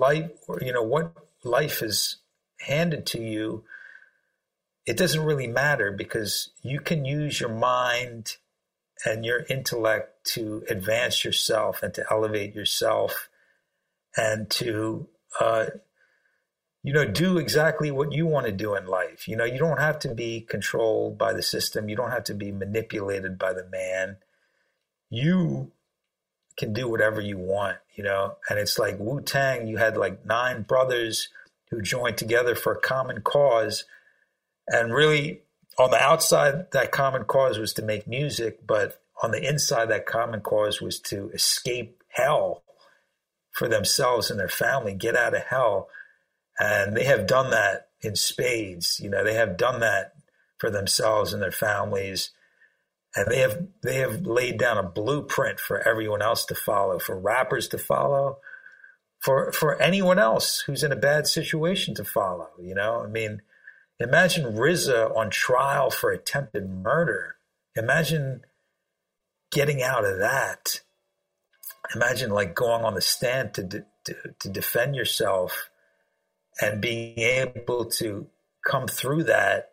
life is handed to you, it doesn't really matter, because you can use your mind and your intellect to advance yourself and to elevate yourself, and to, you know, do exactly what you want to do in life. You know, you don't have to be controlled by the system. You don't have to be manipulated by the man. You can do whatever you want, you know. And it's like Wu-Tang, you had like 9 brothers who joined together for a common cause. And really, on the outside, that common cause was to make music, but on the inside, that common cause was to escape hell for themselves and their family, get out of hell. And they have done that in spades. You know, they have done that for themselves and their families. And they have laid down a blueprint for everyone else to follow, for rappers to follow, for anyone else who's in a bad situation to follow. You know, I mean, imagine RZA on trial for attempted murder. Imagine getting out of that. Imagine like going on the stand to defend yourself, and being able to come through that.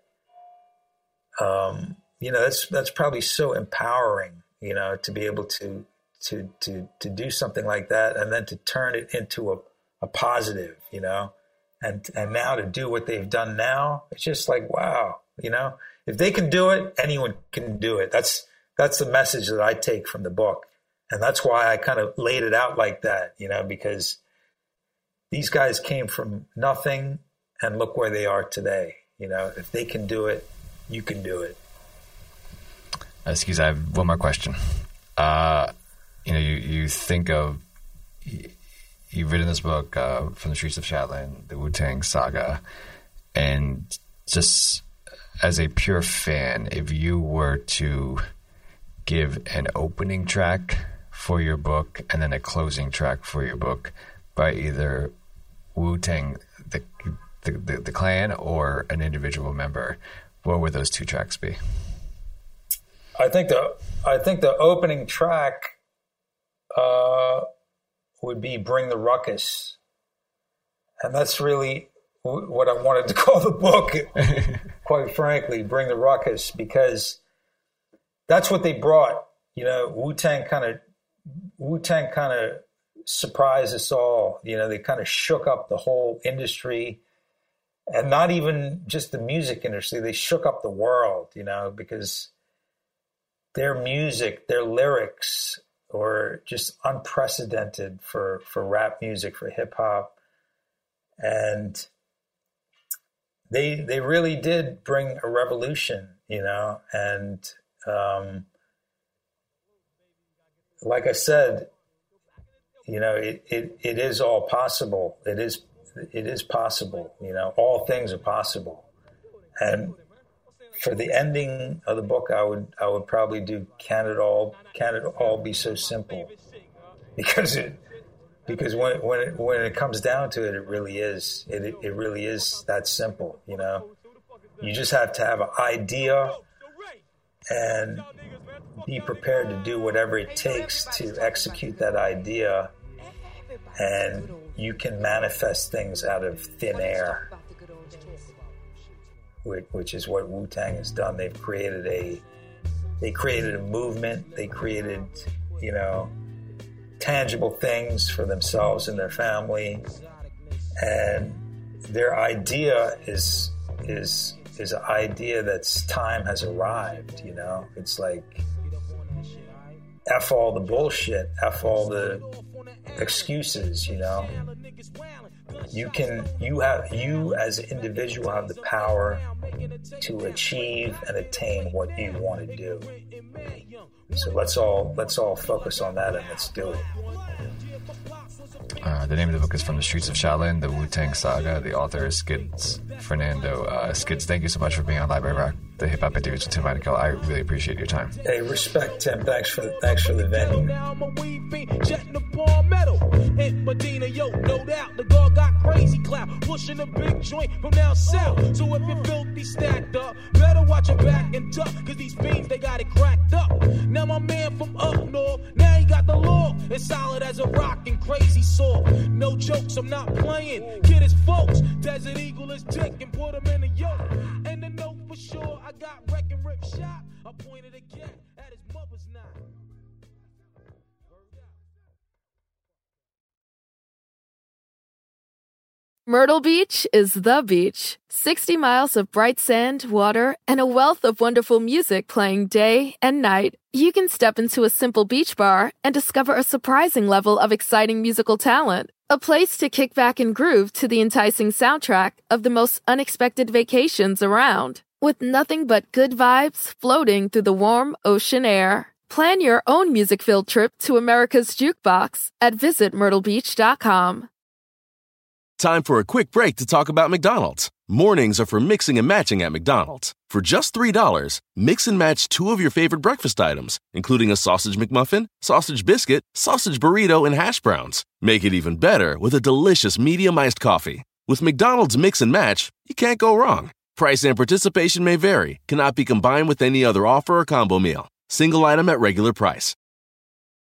You know, that's probably so empowering, you know, to be able to do something like that, and then to turn it into a positive, you know, and now to do what they've done now, it's just like, wow, you know, if they can do it, anyone can do it. That's the message that I take from the book. And that's why I kind of laid it out like that, you know, because these guys came from nothing, and look where they are today. You know, if they can do it, you can do it. Excuse, I have one more question. You know, you think of, you've written this book, From the Streets of Shaolin, the Wu-Tang Saga, and just as a pure fan, if you were to give an opening track for your book and then a closing track for your book by either Wu-Tang, the clan, or an individual member, what would those two tracks be? I think the opening track would be "Bring the Ruckus," and that's really what I wanted to call the book. Quite frankly, "Bring the Ruckus," because that's what they brought. Wu-Tang kind of surprised us all. They kind of shook up the whole industry, and not even just the music industry. They shook up the world, because their music, their lyrics were just unprecedented for rap music, for hip hop. And they really did bring a revolution, and like I said, it is all possible. It is possible. All things are possible. And for the ending of the book, I would probably do "Can it all be so simple?" Because when it comes down to it, it really is. It really is that simple. You just have to have an idea and be prepared to do whatever it takes to execute that idea, and you can manifest things out of thin air, which is what Wu-Tang has done. They created a movement. They created, tangible things for themselves and their family, and their idea is an idea that's time has arrived. It's like, F all the bullshit, F all the excuses. You as an individual have the power to achieve and attain what you want to do. So let's all focus on that, and let's do it. The name of the book is From the Streets of Shaolin, the Wu-Tang Saga. The author is Skids Fernando. Skids, thank you so much for being on Library Rock, the hip hop interviews with Tim Einenkel. I really appreciate your time. Hey, respect, Tim. Thanks for the venue. In Medina, no doubt, the guard got crazy clout, pushing a big joint from down south. So if you're filthy stacked up, better watch your back and duck, cause these fiends, they got it cracked up. Now my man from up north, now he got the law, as solid as a rock and crazy sword. No jokes, I'm not playing, kid is folks, Desert Eagle is dick and put him in a yoke. And the note for sure, I got wreck and rip shot, I pointed again at his mother's knife. Myrtle Beach is the beach. 60 miles of bright sand, water, and a wealth of wonderful music playing day and night. You can step into a simple beach bar and discover a surprising level of exciting musical talent. A place to kick back and groove to the enticing soundtrack of the most unexpected vacations around. With nothing but good vibes floating through the warm ocean air. Plan your own music-filled trip to America's Jukebox at visitmyrtlebeach.com. Time for a quick break to talk about McDonald's. Mornings are for mixing and matching at McDonald's. For just $3, mix and match 2 of your favorite breakfast items, including a sausage McMuffin, sausage biscuit, sausage burrito, and hash browns. Make it even better with a delicious medium-iced coffee. With McDonald's Mix and Match, you can't go wrong. Price and participation may vary, cannot be combined with any other offer or combo meal. Single item at regular price.